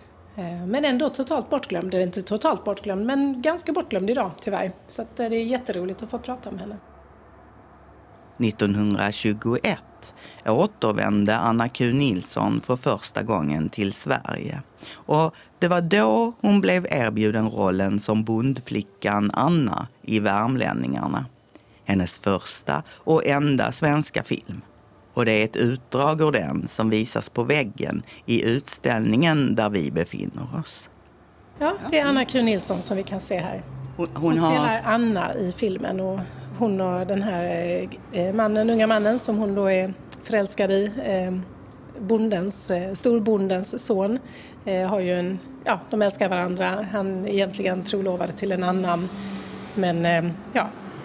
Eh, men ändå totalt bortglömd. Eller inte totalt bortglömd, men ganska bortglömd idag tyvärr. Så att, eh, det är jätteroligt att få prata om henne. nittonhundratjugoett återvände Anna Q Nilsson för första gången till Sverige. Och det var då hon blev erbjuden rollen som bondflickan Anna i Värmlänningarna. Hennes första och enda svenska film. Och det är ett utdrag ur den som visas på väggen i utställningen där vi befinner oss. Ja, det är Anna Q Nilsson som vi kan se här. Hon, hon, hon har... spelar Anna i filmen, och hon och den här mannen, unga mannen som hon då är förälskad i, bondens, storbondens son, har ju en, ja, de älskar varandra. Han är egentligen trolovad till en annan, men ja,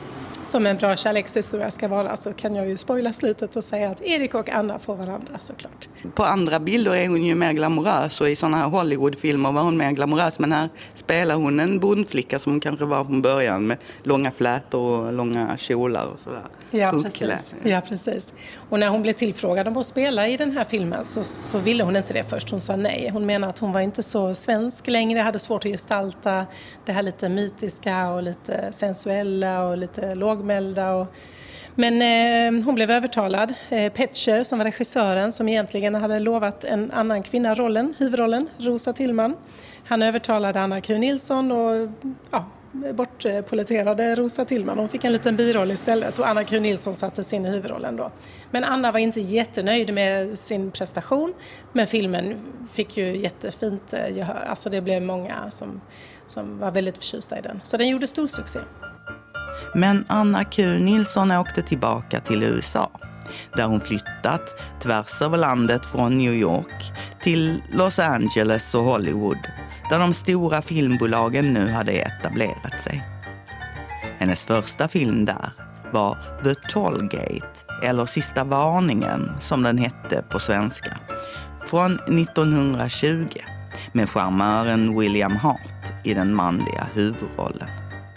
som en bra kärlekshistoria ska vara, så kan jag ju spoila slutet och säga att Erik och Anna får varandra såklart. På andra bilder är hon ju mer glamorös, och i sådana här Hollywoodfilmer var hon mer glamorös, men här spelar hon en bondflicka som hon kanske var från början, med långa flätor och långa kjolar och sådär. Ja, precis. ja, precis. Och när hon blev tillfrågad om att spela i den här filmen så, så ville hon inte det först. Hon sa nej. Hon menade att hon var inte så svensk längre, hade svårt att gestalta det här lite mytiska och lite sensuella och lite lågmälda. Och... Men eh, hon blev övertalad. Eh, Petcher, som var regissören, som egentligen hade lovat en annan kvinna rollen, huvudrollen, Rosa Tillman. Han övertalade Anna Q. Nilsson och ja, bortpoliterade Rosa Tillman. Hon fick en liten biroll istället och Anna Q. Nilsson satte sin i huvudrollen då. Men Anna var inte jättenöjd med sin prestation, men filmen fick ju jättefint gehör. Alltså det blev många som, som var väldigt förtjusta i den. Så den gjorde stor succé. Men Anna Q. Nilsson åkte tillbaka till U S A, där hon flyttat tvärs över landet från New York till Los Angeles och Hollywood, där de stora filmbolagen nu hade etablerat sig. Hennes första film där var The Tollgate, eller Sista varningen som den hette på svenska, från nittonhundratjugo, med charmören William Hart i den manliga huvudrollen.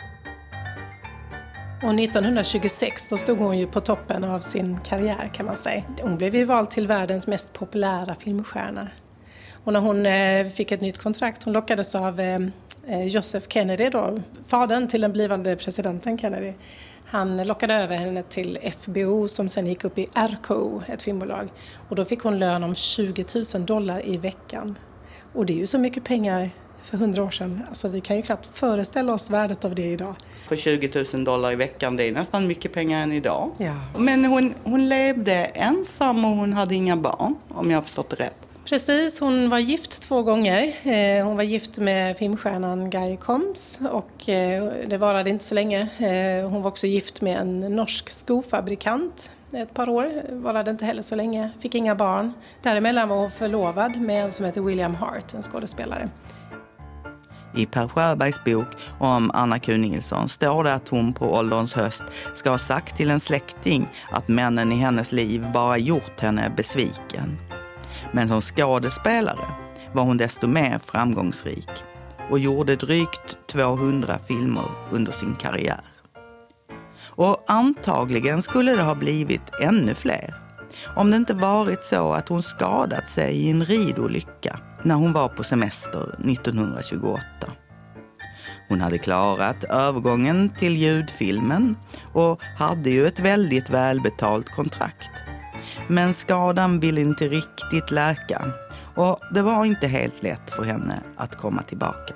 Och nittonhundratjugosex då stod hon ju på toppen av sin karriär, kan man säga. Hon blev ju vald till världens mest populära filmstjärna. Och när hon eh, fick ett nytt kontrakt, hon lockades av eh, Joseph Kennedy då, fadern till den blivande presidenten Kennedy. Han lockade över henne till F B O som sen gick upp i R K O, ett filmbolag. Och då fick hon lön om tjugo tusen dollar i veckan. Och det är ju så mycket pengar för hundra år sedan. Alltså vi kan ju knappt föreställa oss värdet av det idag. För tjugo tusen dollar i veckan, det är nästan mycket pengar än idag. Ja. Men hon, hon levde ensam och hon hade inga barn, om jag har förstått det rätt. Precis, hon var gift två gånger. Hon var gift med filmstjärnan Guy Combs och det varade inte så länge. Hon var också gift med en norsk skofabrikant ett par år. Varade inte heller så länge, fick inga barn. Däremellan var hon förlovad med en som heter William Hart, en skådespelare. I Per Sjöbergs bok om Anna Q. Nilsson står det att hon på ålderns höst ska ha sagt till en släkting att männen i hennes liv bara gjort henne besviken. Men som skådespelare var hon desto mer framgångsrik och gjorde drygt tvåhundra filmer under sin karriär. Och antagligen skulle det ha blivit ännu fler om det inte varit så att hon skadat sig i en ridolycka när hon var på semester nittonhundratjugoåtta. Hon hade klarat övergången till ljudfilmen och hade ju ett väldigt välbetalt kontrakt. Men skadan ville inte riktigt läka och det var inte helt lätt för henne att komma tillbaka.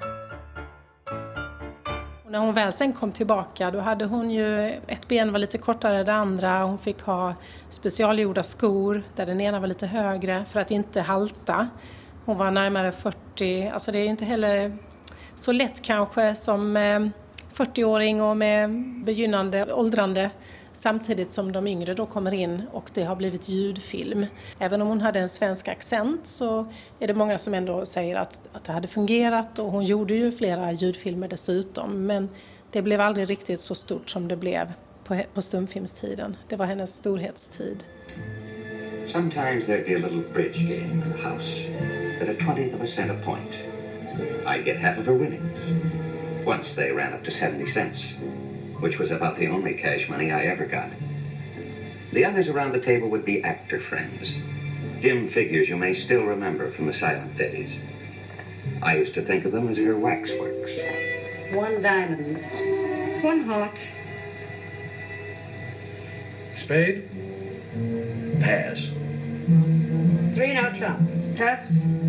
Och när hon väl sen kom tillbaka då hade hon ju, ett ben var lite kortare än det andra. Hon fick ha specialgjorda skor där den ena var lite högre för att inte halta. Hon var närmare fyrtio, alltså det är inte heller så lätt kanske som fyrtioåring och med begynnande åldrande. Samtidigt som de yngre då kommer in och det har blivit ljudfilm. Även om hon hade en svensk accent så är det många som ändå säger att, att det hade fungerat. Och hon gjorde ju flera ljudfilmer dessutom. Men det blev aldrig riktigt så stort som det blev på, på stumfilmstiden. Det var hennes storhetstid. Sometimes there'd be a little bridge game in the house at a twentieth of a cent a point. I'd get half of her winnings. Once they ran up to seventy cents. Which was about the only cash money I ever got. The others around the table would be actor friends, dim figures you may still remember from the silent days. I used to think of them as her waxworks. One diamond, one heart. Spade? Pass. Three no trump. Pass.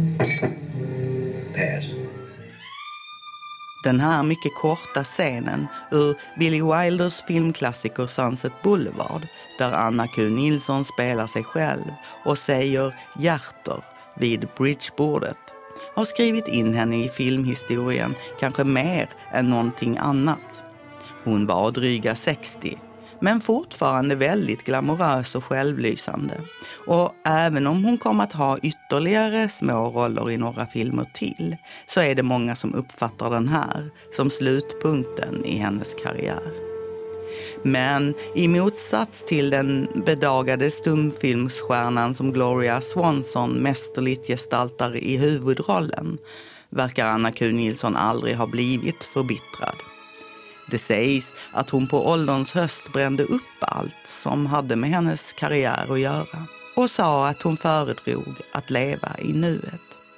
Pass. Den här mycket korta scenen ur Billy Wilders filmklassiker Sunset Boulevard, där Anna Q. Nilsson spelar sig själv och säger hjärter vid bridgebordet, har skrivit in henne i filmhistorien kanske mer än någonting annat. Hon var dryga sextio, men fortfarande väldigt glamorös och självlysande. Och även om hon kommer att ha ytterligare små roller i några filmer till, så är det många som uppfattar den här som slutpunkten i hennes karriär. Men i motsats till den bedagade stumfilmsstjärnan som Gloria Swanson mästerligt gestaltar i huvudrollen verkar Anna Q Nilsson aldrig ha blivit förbittrad. Det sägs att hon på ålderns höst brände upp allt som hade med hennes karriär att göra och sa att hon föredrog att leva i nuet.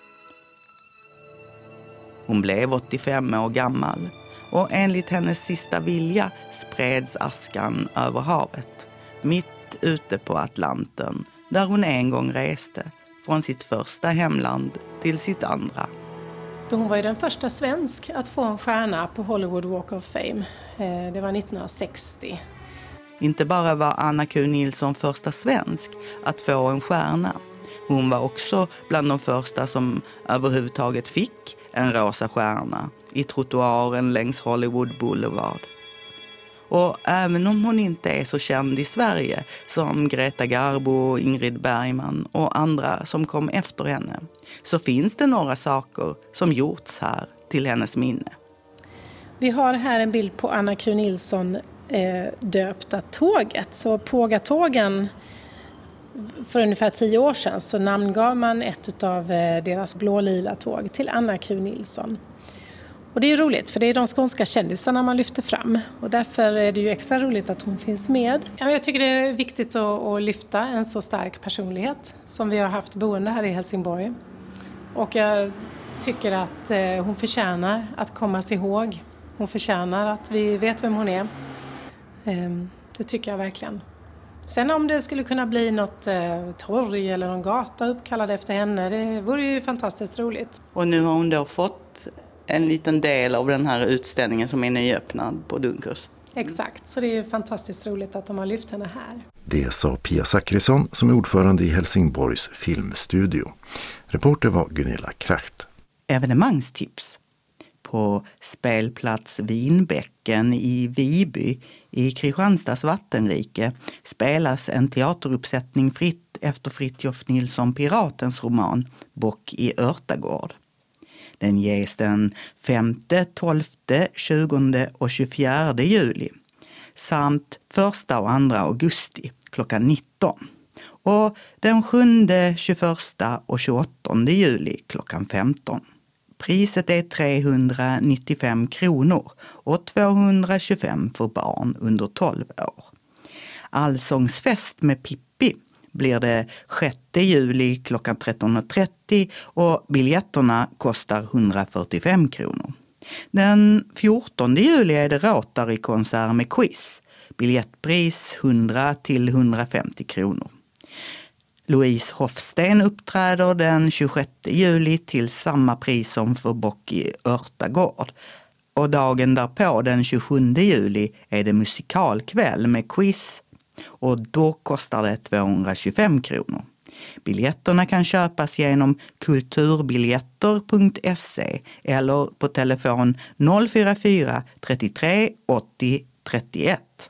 Hon blev åttiofem år gammal och enligt hennes sista vilja spreds askan över havet, mitt ute på Atlanten, där hon en gång reste från sitt första hemland till sitt andra. Hon var ju den första svensk att få en stjärna på Hollywood Walk of Fame. Det var nittonhundrasextio. Inte bara var Anna Q Nilsson första svensk att få en stjärna. Hon var också bland de första som överhuvudtaget fick en rosa stjärna i trottoaren längs Hollywood Boulevard. Och även om hon inte är så känd i Sverige som Greta Garbo, Ingrid Bergman och andra som kom efter henne, så finns det några saker som gjorts här till hennes minne. Vi har här en bild på Anna Q Nilsson eh, döpta tåget. Så Pågatågen, för ungefär tio år sedan så namngav man ett av deras blå-lila tåg till Anna Q Nilsson. Och det är ju roligt, för det är de skånska kändisarna man lyfter fram. Och därför är det ju extra roligt att hon finns med. Jag tycker det är viktigt att, att lyfta en så stark personlighet som vi har haft boende här i Helsingborg. Och jag tycker att hon förtjänar att kommas ihåg. Hon förtjänar att vi vet vem hon är. Det tycker jag verkligen. Sen om det skulle kunna bli något eh, torg eller någon gata uppkallad efter henne, det vore ju fantastiskt roligt. Och nu har hon då fått en liten del av den här utställningen som är nyöppnad på Dunkers. Exakt, så det är ju fantastiskt roligt att de har lyft henne här. Det sa Pia Zackrisson som är ordförande i Helsingborgs filmstudio. Reporter var Gunilla Kracht. Evenemangstips. På spelplats Vinbäcken i Viby i Kristianstads vattenrike spelas en teateruppsättning fritt efter Fritjof Nilsson Piratens roman Bock i Örtagård. Den ges den femte, tolfte, tjugonde och tjugofjärde juli samt första och andra augusti klockan nitton och den sjunde, tjugoförsta och tjugoåttonde juli klockan femton. Priset är trehundranittiofem kronor och tvåhundratjugofem för barn under tolv år. Allsångsfest med Pippi blir det sjätte juli klockan tretton och trettio och biljetterna kostar hundrafyrtiofem kronor. Den fjortonde juli är det Rotary-konsert med quiz. Biljettpris hundra till hundrafemtio kronor. Louise Hofsten uppträder den tjugosjätte juli till samma pris som för Bock i Örtagård. Och dagen därpå, den tjugosjunde juli, är det musikalkväll med quiz och då kostar det tvåhundratjugofem kronor. Biljetterna kan köpas genom kulturbiljetter punkt se eller på telefon noll fyra fyra trettiotre åttio trettioett.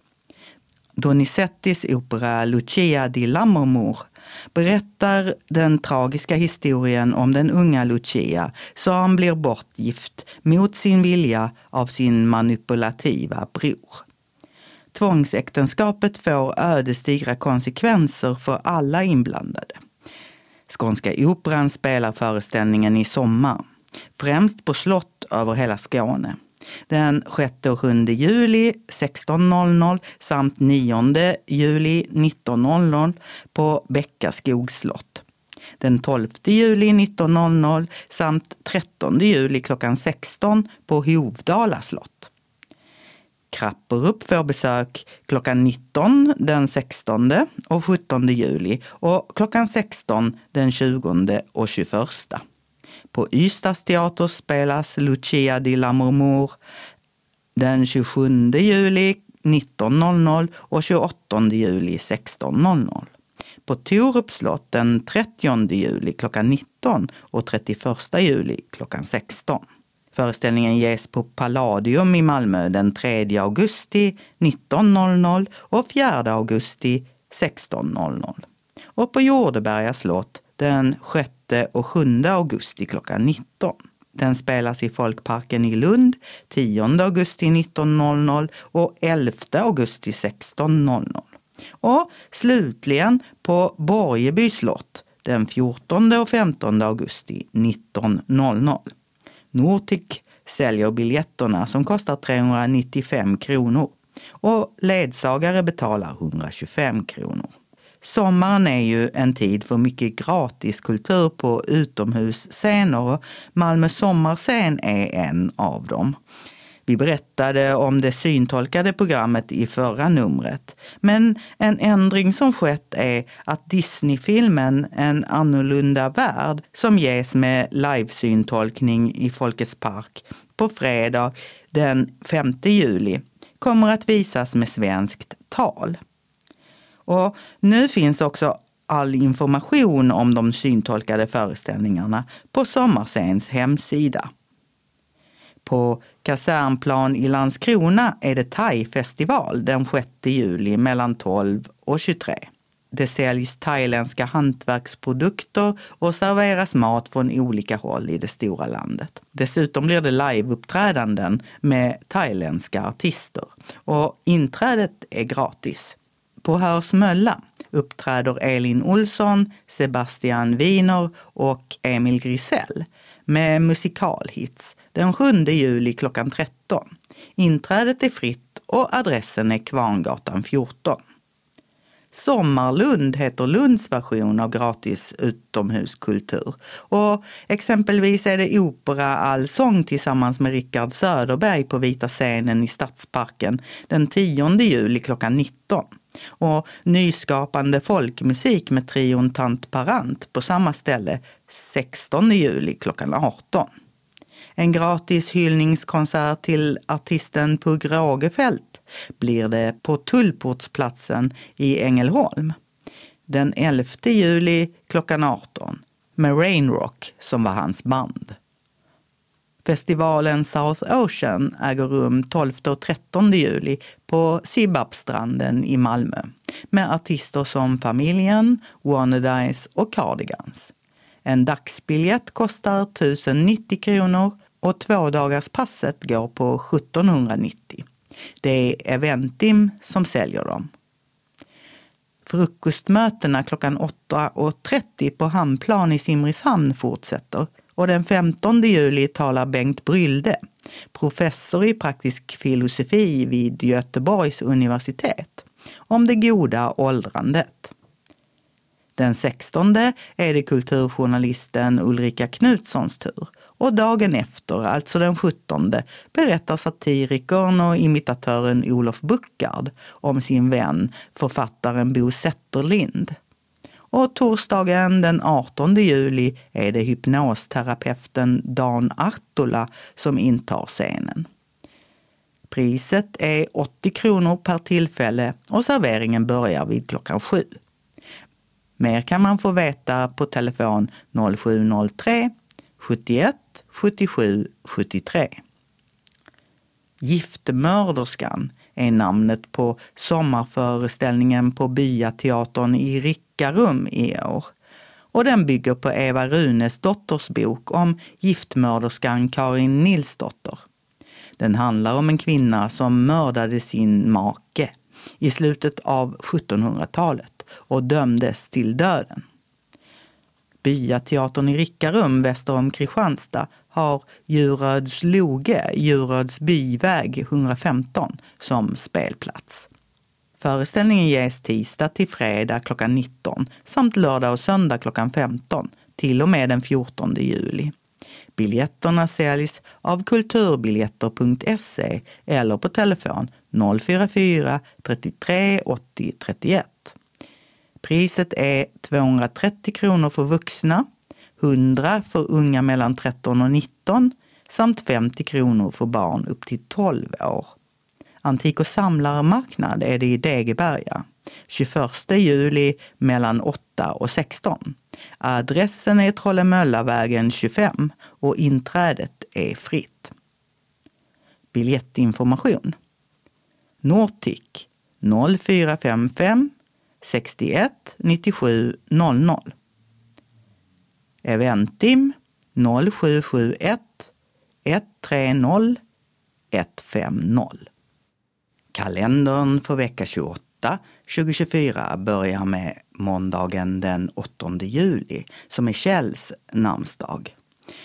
Donizettis opera Lucia di Lammermoor berättar den tragiska historien om den unga Lucia som blir bortgift mot sin vilja av sin manipulativa bror. Tvångsäktenskapet får ödesdigra konsekvenser för alla inblandade. Skånska operan spelar föreställningen i sommar, främst på slott över hela Skåne. Den sjätte och sjunde juli sexton noll noll samt nionde juli nitton noll noll på Bäckaskogs slott. Den tolfte juli nitton noll noll samt trettonde juli klockan sexton på Hovdala slott. Krapperup får besök klockan nitton den sextonde och sjuttonde juli och klockan sexton den tjugonde och tjugoförsta. På Ystads teater spelas Lucia di Lammermoor den tjugosjunde juli nitton noll noll och tjugoåttonde juli sexton noll noll. På Torup slott den trettionde juli klockan nitton och trettioförsta juli klockan sexton. Föreställningen ges på Palladium i Malmö den tredje augusti nitton noll noll och fjärde augusti sexton noll noll. Och på Jordeberga slott den sjätte och sjunde augusti klockan nitton. Den spelas i Folkparken i Lund tionde augusti nitton noll noll och elfte augusti sexton noll noll. Och slutligen på Borgeby slott den fjortonde och femtonde augusti nitton noll noll. Nortic säljer biljetterna som kostar trehundranittiofem kronor och ledsagare betalar hundratjugofem kronor. Sommaren är ju en tid för mycket gratis kultur på utomhusscener och Malmö sommarscen är en av dem. Vi berättade om det syntolkade programmet i förra numret. Men en ändring som skett är att Disney-filmen En annorlunda värld som ges med livesyntolkning i Folkets park på fredag den femte juli kommer att visas med svenskt tal. Och nu finns också all information om de syntolkade föreställningarna på Sommarscens hemsida. På Kasernplan i Landskrona är det Thai-festival den sjätte juli mellan tolv och tjugotre. Det säljs thailändska hantverksprodukter och serveras mat från olika håll i det stora landet. Dessutom blir det liveuppträdanden med thailändska artister och inträdet är gratis. På Hörsmölla uppträder Elin Olsson, Sebastian Wiener och Emil Grisell med musikalhits den sjunde juli klockan tretton. Inträdet är fritt och adressen är Kvarngatan fjorton. Sommarlund heter Lunds version av gratis utomhuskultur. Och exempelvis är det opera Allsång tillsammans med Rickard Söderberg på Vita scenen i Stadsparken den tionde juli klockan nitton. Och nyskapande folkmusik med trion Tant Parant på samma ställe sextonde juli klockan arton. En gratis hyllningskonsert till artisten Pugh Rogefeldt blir det på Tullportsplatsen i Ängelholm den elfte juli klockan arton med Rainrock som var hans band. Festivalen South Ocean äger rum tolfte och trettonde juli på Sibapstranden i Malmö med artister som Familjen, Wannadies och Cardigans. En dagsbiljett kostar tusen nittio kronor och två dagars passet går på sjuttonhundranittio. Det är Eventim som säljer dem. Frukostmötena klockan åtta och trettio på Hamnplan i Simrishamn fortsätter. Och den femtonde juli talar Bengt Brylde, professor i praktisk filosofi vid Göteborgs universitet, om det goda åldrandet. Den sextonde är det kulturjournalisten Ulrika Knutssons tur och dagen efter, alltså den sjuttonde, berättar satirikern och imitatören Olof Buckard om sin vän, författaren Bo Zetterlind. Och torsdagen den artonde juli är det hypnosterapeuten Dan Artola som intar scenen. Priset är åttio kronor per tillfälle och serveringen börjar vid klockan sju. Mer kan man få veta på telefon noll sju noll tre sjuttioett sjuttiosju sjuttiotre. Giftmörderskan är namnet på sommarföreställningen på Byateatern i Rickarum i år. Och den bygger på Eva Runes dotters bok om giftmörderskan Karin Nilsdotter. Den handlar om en kvinna som mördade sin make i slutet av sjuttonhundratalet och dömdes till döden. Byateatern i Rickarum väster om Kristianstad har Djuröds Loge, Djuröds byväg etthundrafemton som spelplats. Föreställningen ges tisdag till fredag klockan nitton samt lördag och söndag klockan femton till och med den fjortonde juli. Biljetterna säljs av kulturbiljetter punkt se eller på telefon noll fyra fyra trettiotre åttio trettioett. Priset är tvåhundratrettio kronor för vuxna, hundra för unga mellan tretton och nitton samt femtio kronor för barn upp till tolv år. Antik- och samlarmarknad är det i Degeberga, tjugoförsta juli mellan åtta och sexton. Adressen är Trollemöllavägen tjugofem och inträdet är fritt. Biljettinformation. Nortic noll fyra fem fem sextioett nittiosju noll noll. Eventim noll sju sju ett ett tre noll ett fem noll. Kalendern för vecka tjugoåtta tjugohundratjugofyra börjar med måndagen den åttonde juli som är Kjells namnsdag.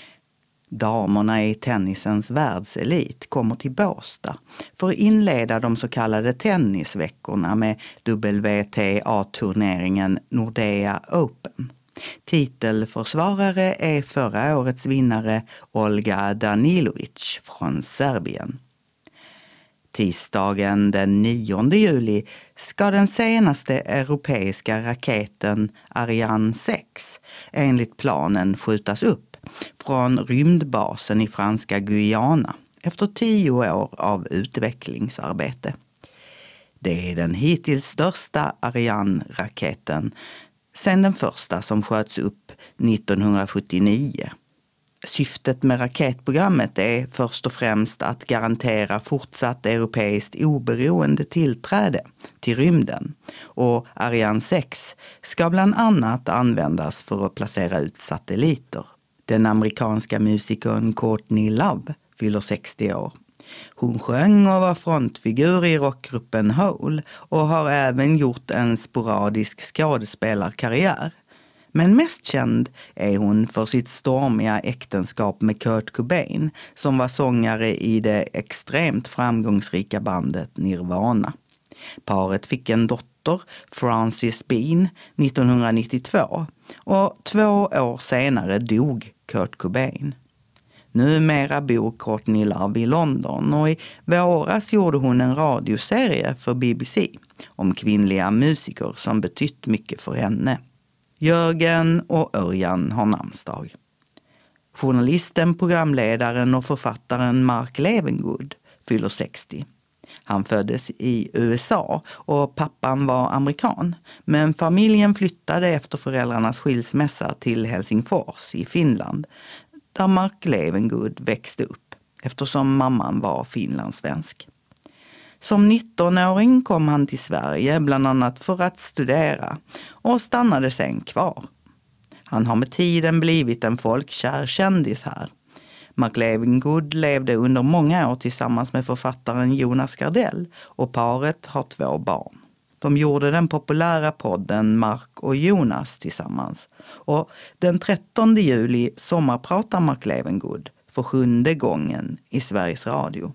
Damerna i tennisens världselit kommer till Båstad för att inleda de så kallade tennisveckorna med W T A-turneringen Nordea Open. Titelförsvarare är förra årets vinnare Olga Danilovic från Serbien. Tisdagen den nionde juli ska den senaste europeiska raketen Ariane sex enligt planen skjutas upp från rymdbasen i franska Guyana efter tio år av utvecklingsarbete. Det är den hittills största Ariane-raketen sedan den första som sköts upp nittonhundrasjuttionio. Syftet med raketprogrammet är först och främst att garantera fortsatt europeiskt oberoende tillträde till rymden, och Ariane sex ska bland annat användas för att placera ut satelliter. Den amerikanska musikern Courtney Love fyller sextio år. Hon sjöng och var frontfigur i rockgruppen Hole och har även gjort en sporadisk skådespelarkarriär. Men mest känd är hon för sitt stormiga äktenskap med Kurt Cobain som var sångare i det extremt framgångsrika bandet Nirvana. Paret fick en dotter, Frances Bean, nittonhundranittiotvå och två år senare dog Kurt Cobain. Numera bor Courtney Love i London och i våras gjorde hon en radioserie för B B C om kvinnliga musiker som betytt mycket för henne. Jörgen och Örjan har namnsdag. Journalisten, programledaren och författaren Mark Levengood fyller sextio. Han föddes i U S A och pappan var amerikan, men familjen flyttade efter föräldrarnas skilsmässa till Helsingfors i Finland, där Mark Levengood växte upp eftersom mamman var finlandssvensk. Som nittonåring kom han till Sverige bland annat för att studera och stannade sen kvar. Han har med tiden blivit en folkkär kändis här. Mark Levengood levde under många år tillsammans med författaren Jonas Gardell och paret har två barn. De gjorde den populära podden Mark och Jonas tillsammans, och den trettonde juli sommarpratar Mark Levengood för sjunde gången i Sveriges Radio.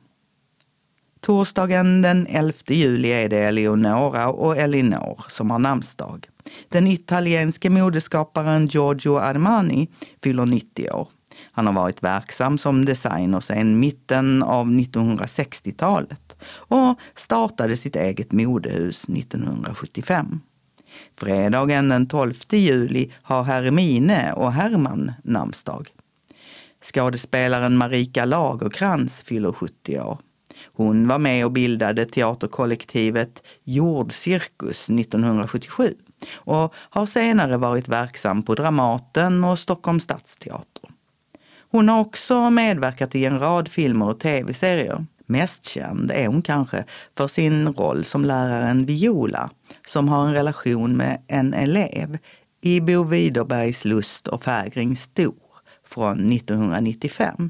Torsdagen den elfte juli är det Eleonora och Elinor som har namnsdag. Den italienske modeskaparen Giorgio Armani fyller nittio år. Han har varit verksam som designer sedan mitten av nittonhundrasextiotalet och startade sitt eget modehus nittonhundrasjuttiofem. Fredagen den tolfte juli har Hermine och Herman namnsdag. Skådespelaren Marika Lagercrantz fyller sjuttio år. Hon var med och bildade teaterkollektivet Jordcirkus nittonhundrasjuttiosju och har senare varit verksam på Dramaten och Stockholms stadsteater. Hon har också medverkat i en rad filmer och tv-serier. Mest känd är hon kanske för sin roll som läraren Viola, som har en relation med en elev i Bo Widerbergs Lust och fägring Stor från nittonhundranittiofem.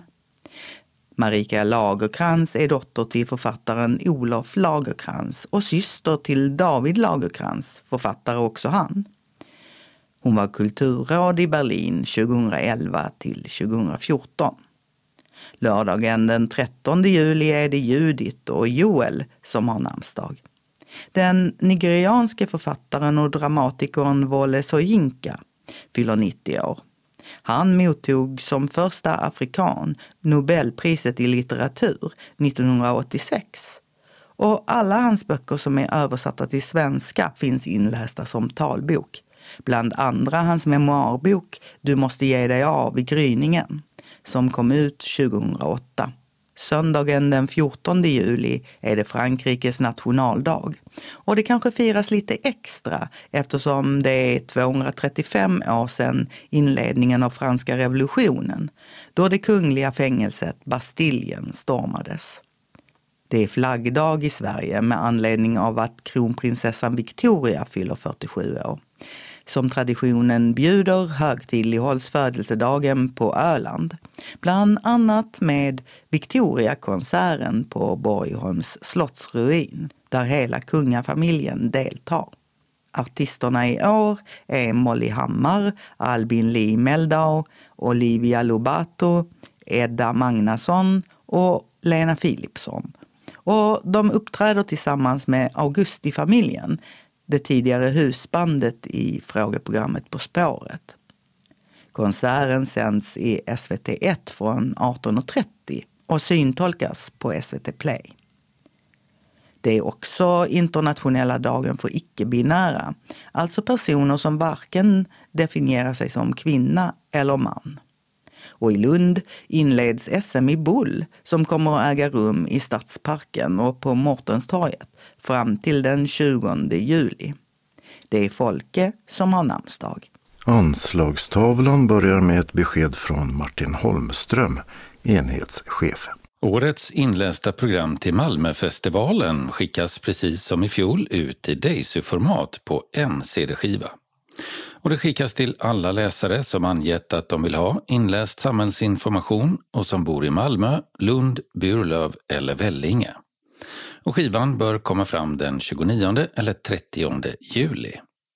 Marika Lagercrantz är dotter till författaren Olof Lagercrantz och syster till David Lagercrantz, författare också han. Hon var kulturråd i Berlin tjugohundraelva till tjugohundrafjorton. Lördagen den trettonde juli är det Judith och Joel som har namnsdag. Den nigerianske författaren och dramatikern Wole Soyinka fyller nittio år. Han mottog som första afrikan Nobelpriset i litteratur nittonhundraåttiosex. Och alla hans böcker som är översatta till svenska finns inlästa som talbok. Bland andra hans memoarbok Du måste ge dig av i gryningen, som kom ut tjugohundraåtta. Söndagen den fjortonde juli är det Frankrikes nationaldag. Och det kanske firas lite extra eftersom det är tvåhundratrettiofem år sedan inledningen av franska revolutionen, då det kungliga fängelset Bastiljen stormades. Det är flaggdag i Sverige med anledning av att kronprinsessan Victoria fyller fyrtiosju år. som traditionen bjuder högtidlig hålls födelsedagen på Öland. Bland annat med Victoria-konserten på Borgholms slottsruin, där hela kungafamiljen deltar. Artisterna i år är Molly Hammar, Albin Lee Meldau, Olivia Lobato, Edda Magnusson och Lena Philipsson. Och de uppträder tillsammans med Augustifamiljen, det tidigare husbandet i frågeprogrammet På spåret. Konserten sänds i S V T ett från arton trettio och syntolkas på S V T Play. Det är också internationella dagen för icke-binära, alltså personer som varken definierar sig som kvinna eller man. Och i Lund inleds S M i boll som kommer att äga rum i Stadsparken och på Mårtenstorget fram till den tjugonde juli. Det är Folke som har namnsdag. Anslagstavlan börjar med ett besked från Martin Holmström, enhetschef. Årets inlästa program till Malmöfestivalen skickas precis som i fjol ut i Daisy-format på en C D-skiva. Och det skickas till alla läsare som angett att de vill ha inläst samhällsinformation och som bor i Malmö, Lund, Burlöv eller Vellinge. Och skivan bör komma fram den tjugonionde eller trettionde juli.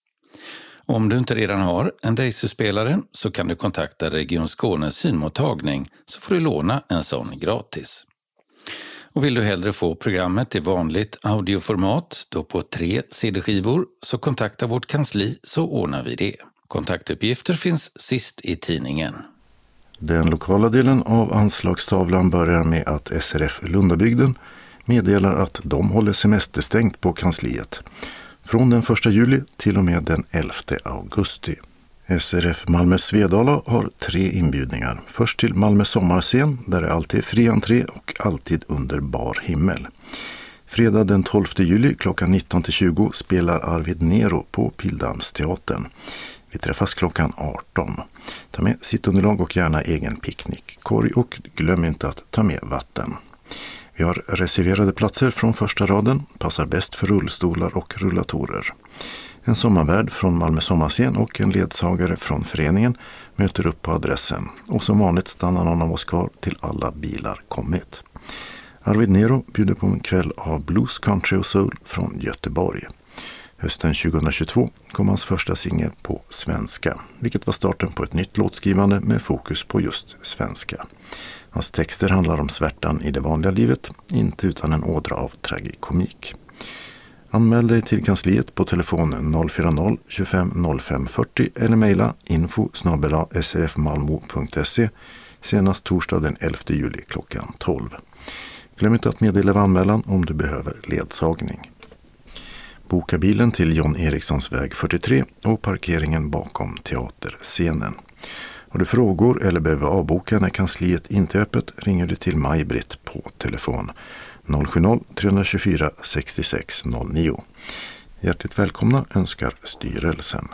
Om du inte redan har en Daisy-spelare så kan du kontakta Region Skånes synmottagning så får du låna en sån gratis. Och vill du hellre få programmet i vanligt audioformat, då på tre C D-skivor, så kontakta vårt kansli så ordnar vi det. Kontaktuppgifter finns sist i tidningen. Den lokala delen av anslagstavlan börjar med att S R F Lundabygden meddelar att de håller semesterstängt på kansliet från den första juli till och med den elfte augusti. S R F Malmö Svedala har tre inbjudningar. Först till Malmö sommarscen där det alltid är fri entré och alltid under bar himmel. Fredag den tolfte juli klockan nitton till tjugo spelar Arvid Nero på Pildammsteatern. Vi träffas klockan arton. Ta med sittunderlag och gärna egen picknickkorg och glöm inte att ta med vatten. Vi har reserverade platser från första raden, passar bäst för rullstolar och rullatorer. En sommarvärd från Malmö sommarscen och en ledsagare från föreningen möter upp på adressen. Och som vanligt stannar någon av oss kvar till alla bilar kommit. Arvid Nero bjuder på en kväll av blues, country och soul från Göteborg. Hösten tjugohundratjugotvå kom hans första singel på svenska, vilket var starten på ett nytt låtskrivande med fokus på just svenska. Hans texter handlar om svärtan i det vanliga livet, inte utan en ådra av tragikomik. Anmäl dig till kansliet på telefon noll fyra noll tjugofem noll fem fyrtio eller mejla info snabel-a s r f malmo punkt se senast torsdag den elfte juli klockan tolv. Glöm inte att meddela anmälan om du behöver ledsagning. Boka bilen till John Erikssons väg fyrtiotre och parkeringen bakom teaterscenen. Har du frågor eller behöver avboka när kansliet inte är öppet ringer du till Maj-Britt på telefon noll sju noll tre två fyra sex sex noll nio. Hjärtligt välkomna önskar styrelsen.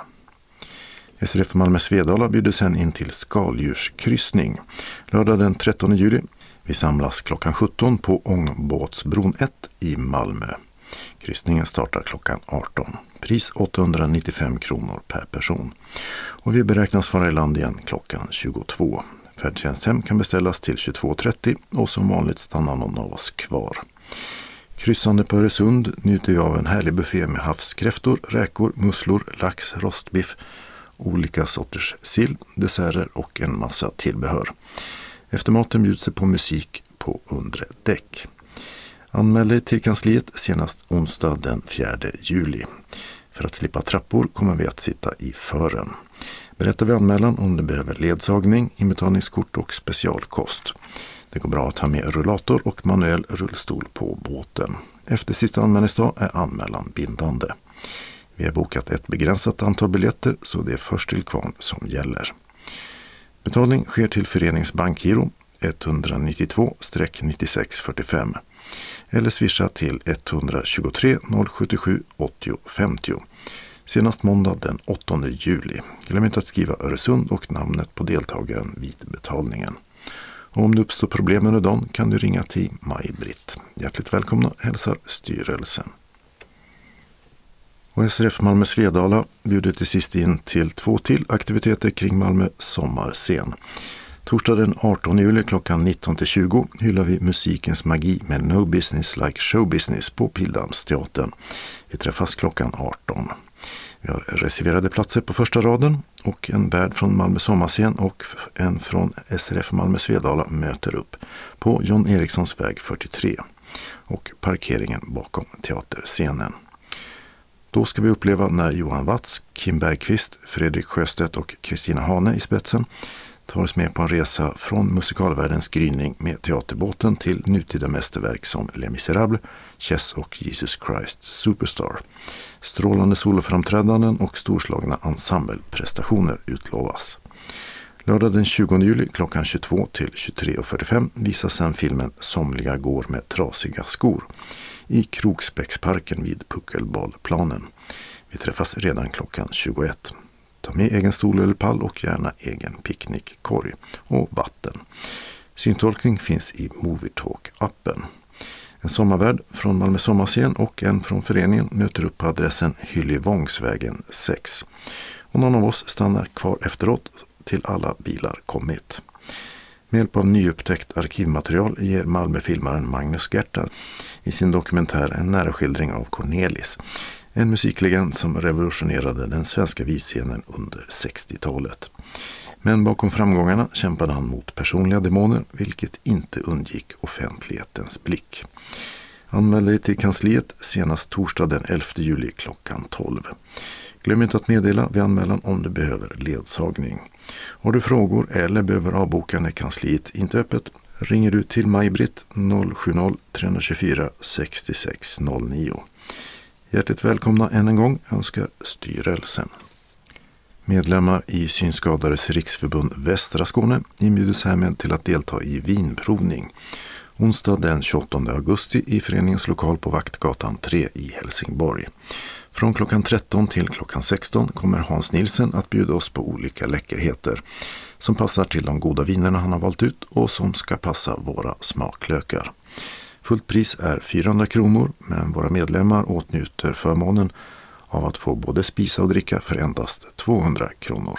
S R F Malmö Svedala bjuder sen in till skaldjurskryssning. Lördag den trettonde juli. Vi samlas klockan sjutton på Ångbåtsbron ett i Malmö. Kryssningen startar klockan arton. Pris åttahundranittiofem kronor per person. Och vi beräknas vara i land igen klockan tjugotvå. Färdtjänsthem kan beställas till tjugotvå trettio och som vanligt stannar någon av oss kvar. Kryssande på Öresund njuter vi av en härlig buffé med havskräftor, räkor, musslor, lax, rostbiff, olika sorters sill, desserter och en massa tillbehör. Efter maten bjuds det på musik på undre däck. Anmäl dig till kansliet senast onsdag den fjärde juli. För att slippa trappor kommer vi att sitta i fören. Berätta vid anmälan om du behöver ledsagning, inbetalningskort och specialkost. Det går bra att ha med rullator och manuell rullstol på båten. Efter sista anmälningsdag är anmälan bindande. Vi har bokat ett begränsat antal biljetter så det är först till kvarn som gäller. Betalning sker till föreningsbankgiro ett nio två nio sex fyra fem eller swisha till ett två tre noll sju sju åttio femtio. Senast måndag den åttonde juli. Glöm inte att skriva Öresund och namnet på deltagaren vid betalningen. Och om det uppstår problem under dagen kan du ringa till Maj-Britt. Hjärtligt välkomna hälsar styrelsen. Och S R F Malmö Svedala bjuder till sist in till två till aktiviteter kring Malmö sommarscen. Torsdag den artonde juli klockan nitton till tjugo hyllar vi musikens magi med No Business Like Show Business på Pildammsteatern. Vi träffas klockan arton. Vi har reserverade platser på första raden och en värd från Malmö sommarscen och en från S R F Malmö Svedala möter upp på John Erikssons väg fyrtiotre och parkeringen bakom teaterscenen. Då ska vi uppleva när Johan Watz, Kim Bergqvist, Fredrik Sjöstedt och Kristina Hane i spetsen tar oss med på en resa från musikalvärldens gryning med teaterbåten till nutida mästerverk som Les Misérables, Chess och Jesus Christ Superstar. Strålande soloframträdanden och storslagna ensembleprestationer utlovas. Lördag den tjugonde juli klockan tjugotvå till tjugotre och fyrtiofem visas sedan filmen Somliga går med trasiga skor i Kroksbäcksparken vid Puckelballplanen. Vi träffas redan klockan tjugoett. Ta med egen stol eller pall och gärna egen picknickkorg och vatten. Syntolkning finns i Movietalk-appen. En sommarvärd från Malmö sommarscen och en från föreningen möter upp på adressen Hyllevångsvägen sex. Och någon av oss stannar kvar efteråt till alla bilar kommit. Med hjälp av nyupptäckt arkivmaterial ger Malmöfilmaren Magnus Gerta i sin dokumentär en nära skildring av Cornelis. En musiklegend som revolutionerade den svenska visscenen under sextiotalet. Men bakom framgångarna kämpade han mot personliga demoner, vilket inte undgick offentlighetens blick. Anmäl dig till kansliet senast torsdag den elfte juli klockan tolv. Glöm inte att meddela vid anmälan om du behöver ledsagning. Har du frågor eller behöver avboka när kansliet inte är öppet, ringer du till Maj-Britt noll sju noll tre två fyra sex sex noll nio. Hjärtligt välkomna än en gång önskar styrelsen. Medlemmar i Synskadades riksförbund Västra Skåne inbjuds härmed till att delta i vinprovning. Onsdag den tjugoåttonde augusti i föreningens lokal på Vaktgatan tre i Helsingborg. Från klockan tretton till klockan sexton kommer Hans Nilsen att bjuda oss på olika läckerheter som passar till de goda vinerna han har valt ut och som ska passa våra smaklökar. Fullt pris är fyrahundra kronor, men våra medlemmar åtnjuter förmånen av att få både spisa och dricka för endast tvåhundra kronor.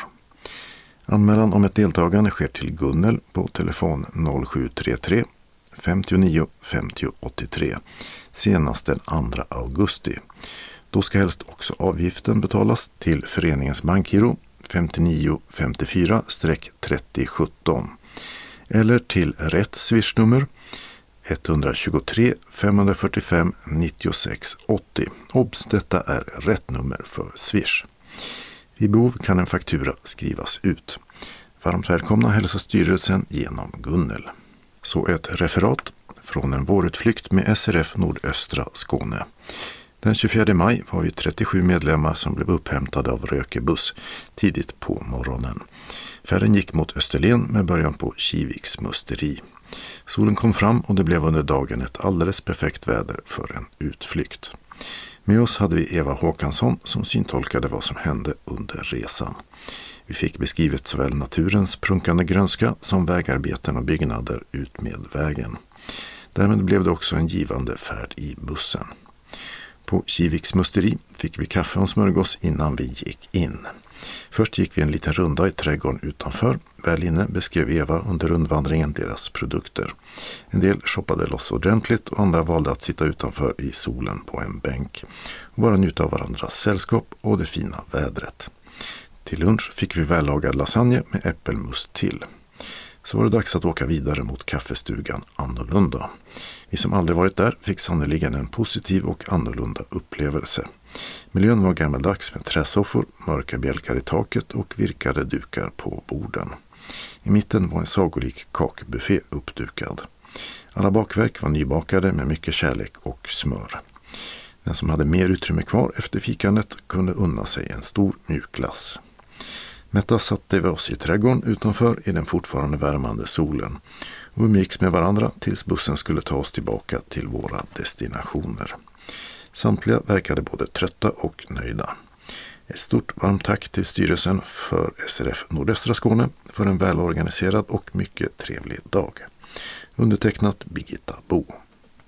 Anmälan om ett deltagande sker till Gunnel på telefon noll sju tre tre femtionio femtio åttiotre senast den andra augusti. Då ska helst också avgiften betalas till föreningens bankgiro femtionio femtiofyra trettio sjutton eller till rätt swishnummer ett två tre fem fyra fem nio sex åttio. Obs, detta är rätt nummer för Swish. Vid behov kan en faktura skrivas ut. Varmt välkomna hälsar styrelsen genom Gunnel. Så ett referat från en vårutflykt med S R F Nordöstra Skåne. Den tjugofjärde maj var vi trettiosju medlemmar som blev upphämtade av Rökebuss tidigt på morgonen. Färden gick mot Österlen med början på Kiviks musteri. Solen kom fram och det blev under dagen ett alldeles perfekt väder för en utflykt. Med oss hade vi Eva Håkansson som syntolkade vad som hände under resan. Vi fick beskrivet såväl naturens prunkande grönska som vägarbeten och byggnader ut med vägen. Därmed blev det också en givande färd i bussen. På Kiviks musteri fick vi kaffe och smörgås innan vi gick in. Först gick vi en liten runda i trädgården utanför. Väl inne beskrev Eva under rundvandringen deras produkter. En del shoppade loss ordentligt och andra valde att sitta utanför i solen på en bänk och bara njuta av varandras sällskap och det fina vädret. Till lunch fick vi vällagad lasagne med äppelmust till. Så var det dags att åka vidare mot kaffestugan Annorlunda. Vi som aldrig varit där fick sannoliken en positiv och annorlunda upplevelse. Miljön var gammaldags med träsoffor, mörka bjälkar i taket och virkade dukar på borden. I mitten var en sagolik kakbuffé uppdukad. Alla bakverk var nybakade med mycket kärlek och smör. Den som hade mer utrymme kvar efter fikandet kunde unna sig en stor mjukglass. Mätta satte vi oss i trädgården utanför i den fortfarande värmande solen och umgicks med varandra tills bussen skulle ta oss tillbaka till våra destinationer. Samtliga verkade både trötta och nöjda. Ett stort varmt tack till styrelsen för S R F Nordöstra Skåne för en välorganiserad och mycket trevlig dag. Undertecknat Birgitta Bo.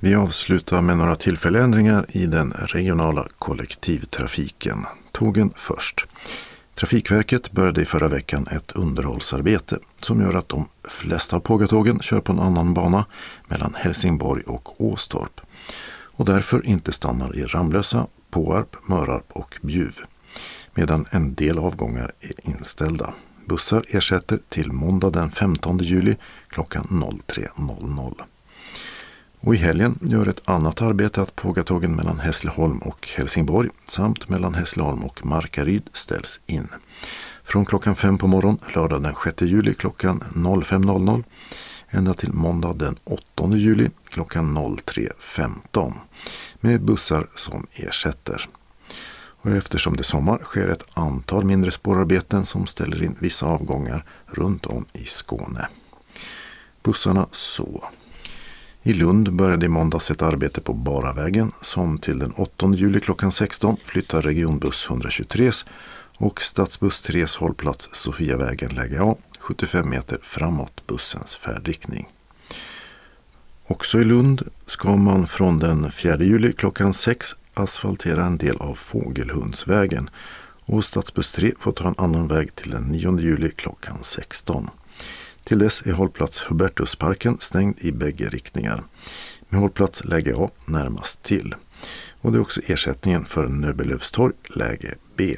Vi avslutar med några tillfälliga ändringar i den regionala kollektivtrafiken. Tågen först. Trafikverket började i förra veckan ett underhållsarbete som gör att de flesta av Pågatågen kör på en annan bana mellan Helsingborg och Åstorp och därför inte stannar i Ramlösa, Påarp, Mörarp och Bjuv, medan en del avgångar är inställda. Bussar ersätter till måndag den femtonde juli klockan tre noll noll. Och i helgen gör ett annat arbete att Pågatågen mellan Hässleholm och Helsingborg samt mellan Hässleholm och Markaryd ställs in. Från klockan fem på morgon lördag den sjätte juli klockan fem noll noll ända till måndag den åttonde juli klockan tre femton med bussar som ersätter. Och eftersom det är sommar sker ett antal mindre spårarbeten som ställer in vissa avgångar runt om i Skåne. Bussarna så. I Lund började i måndags ett arbete på Baravägen som till den åttonde juli klockan sexton flyttar regionbuss etthundratjugotre och stadsbuss tres hållplats Sofiavägen läge A sjuttiofem meter framåt bussens färdriktning. Också i Lund ska man från den fjärde juli klockan sex asfaltera en del av Fågelhundsvägen och stadsbuss tre får ta en annan väg till den nionde juli klockan sexton. Till dess är hållplats Hubertusparken stängd i bägge riktningar med hållplats läge A närmast till. Och det är också ersättningen för Nöbelövstorg läge B.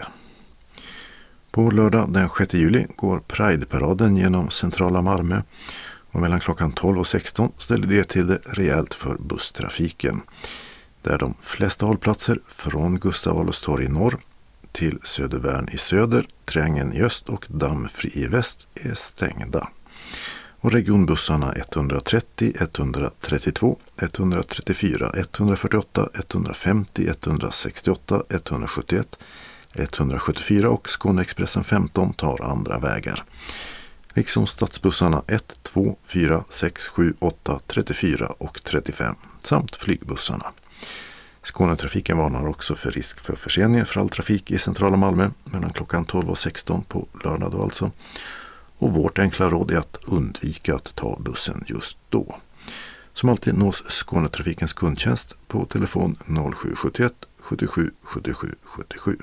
På lördag den sjätte juli går Pride-paraden genom centrala Malmö och mellan klockan tolv och sexton ställer det till det rejält för busstrafiken. Där de flesta hållplatser från Gustav Adolfs torg i norr till Södervärn i söder, Triangeln i öst och Dammfri i väst är stängda. Och regionbussarna etthundratrettio, etthundratrettiotvå, etthundratrettiofyra, etthundrafyrtioåtta, etthundrafemtio, etthundrasextioåtta, etthundrasjuttioett, etthundrasjuttiofyra och Skåneexpressen femton tar andra vägar. Liksom stadsbussarna ett, två, fyra, sex, sju, åtta, trettiofyra och trettiofem samt flygbussarna. Skånetrafiken varnar också för risk för förseningar för all trafik i centrala Malmö mellan klockan tolv och sexton på lördag då alltså. Och vårt enkla råd är att undvika att ta bussen just då. Som alltid nås Skånetrafikens kundtjänst på telefon noll sju sjuttioett sjuttiosju sjuttiosju sjuttiosju.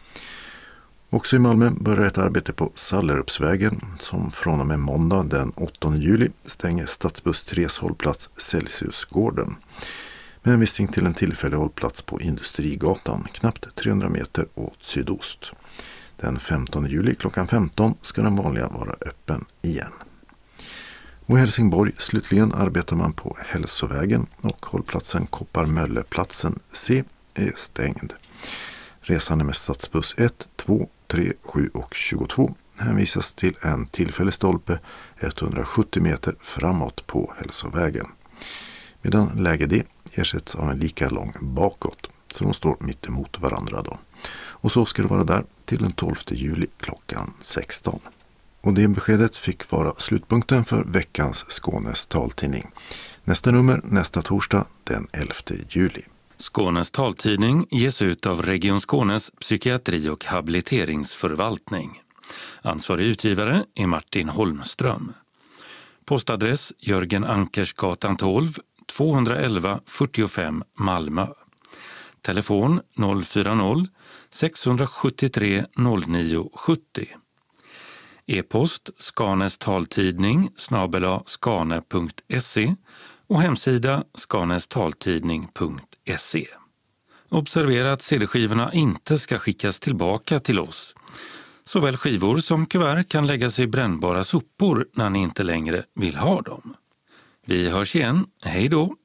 Också i Malmö börjar ett arbete på Sallerupsvägen som från och med måndag den åttonde juli stänger stadsbuss tres hållplats Celsiusgården. Med en visning till en tillfällig hållplats på Industrigatan knappt trehundra meter åt sydost. Den femtonde juli klockan femton ska den vanliga vara öppen igen. Och i Helsingborg slutligen arbetar man på Hälsovägen och hållplatsen Kopparmölleplatsen C är stängd. Resande med stadsbuss ett, två, tre, sju och tjugotvå hänvisas till en tillfällig stolpe etthundrasjuttio meter framåt på Hälsovägen. Medan läge D ersätts av en lika lång bakåt, så de står mitt emot varandra då. Och så ska det vara där till den tolfte juli klockan sexton. Och det beskedet fick vara slutpunkten för veckans Skånes taltidning. Nästa nummer nästa torsdag den elfte juli. Skånes taltidning ges ut av Region Skånes psykiatri- och habiliteringsförvaltning. Ansvarig utgivare är Martin Holmström. Postadress Jörgen Ankersgatan tolv, tvåhundraelva fyrtiofem Malmö. Telefon noll fyra noll sex sju tre noll nio sju noll. E-post Skanes taltidning snabel-a skane punkt se och hemsida skanestaltidning punkt se. Observera att C D-skivorna inte ska skickas tillbaka till oss. Såväl skivor som kuvert kan läggas i brännbara sopor när ni inte längre vill ha dem. Vi hörs igen. Hej då!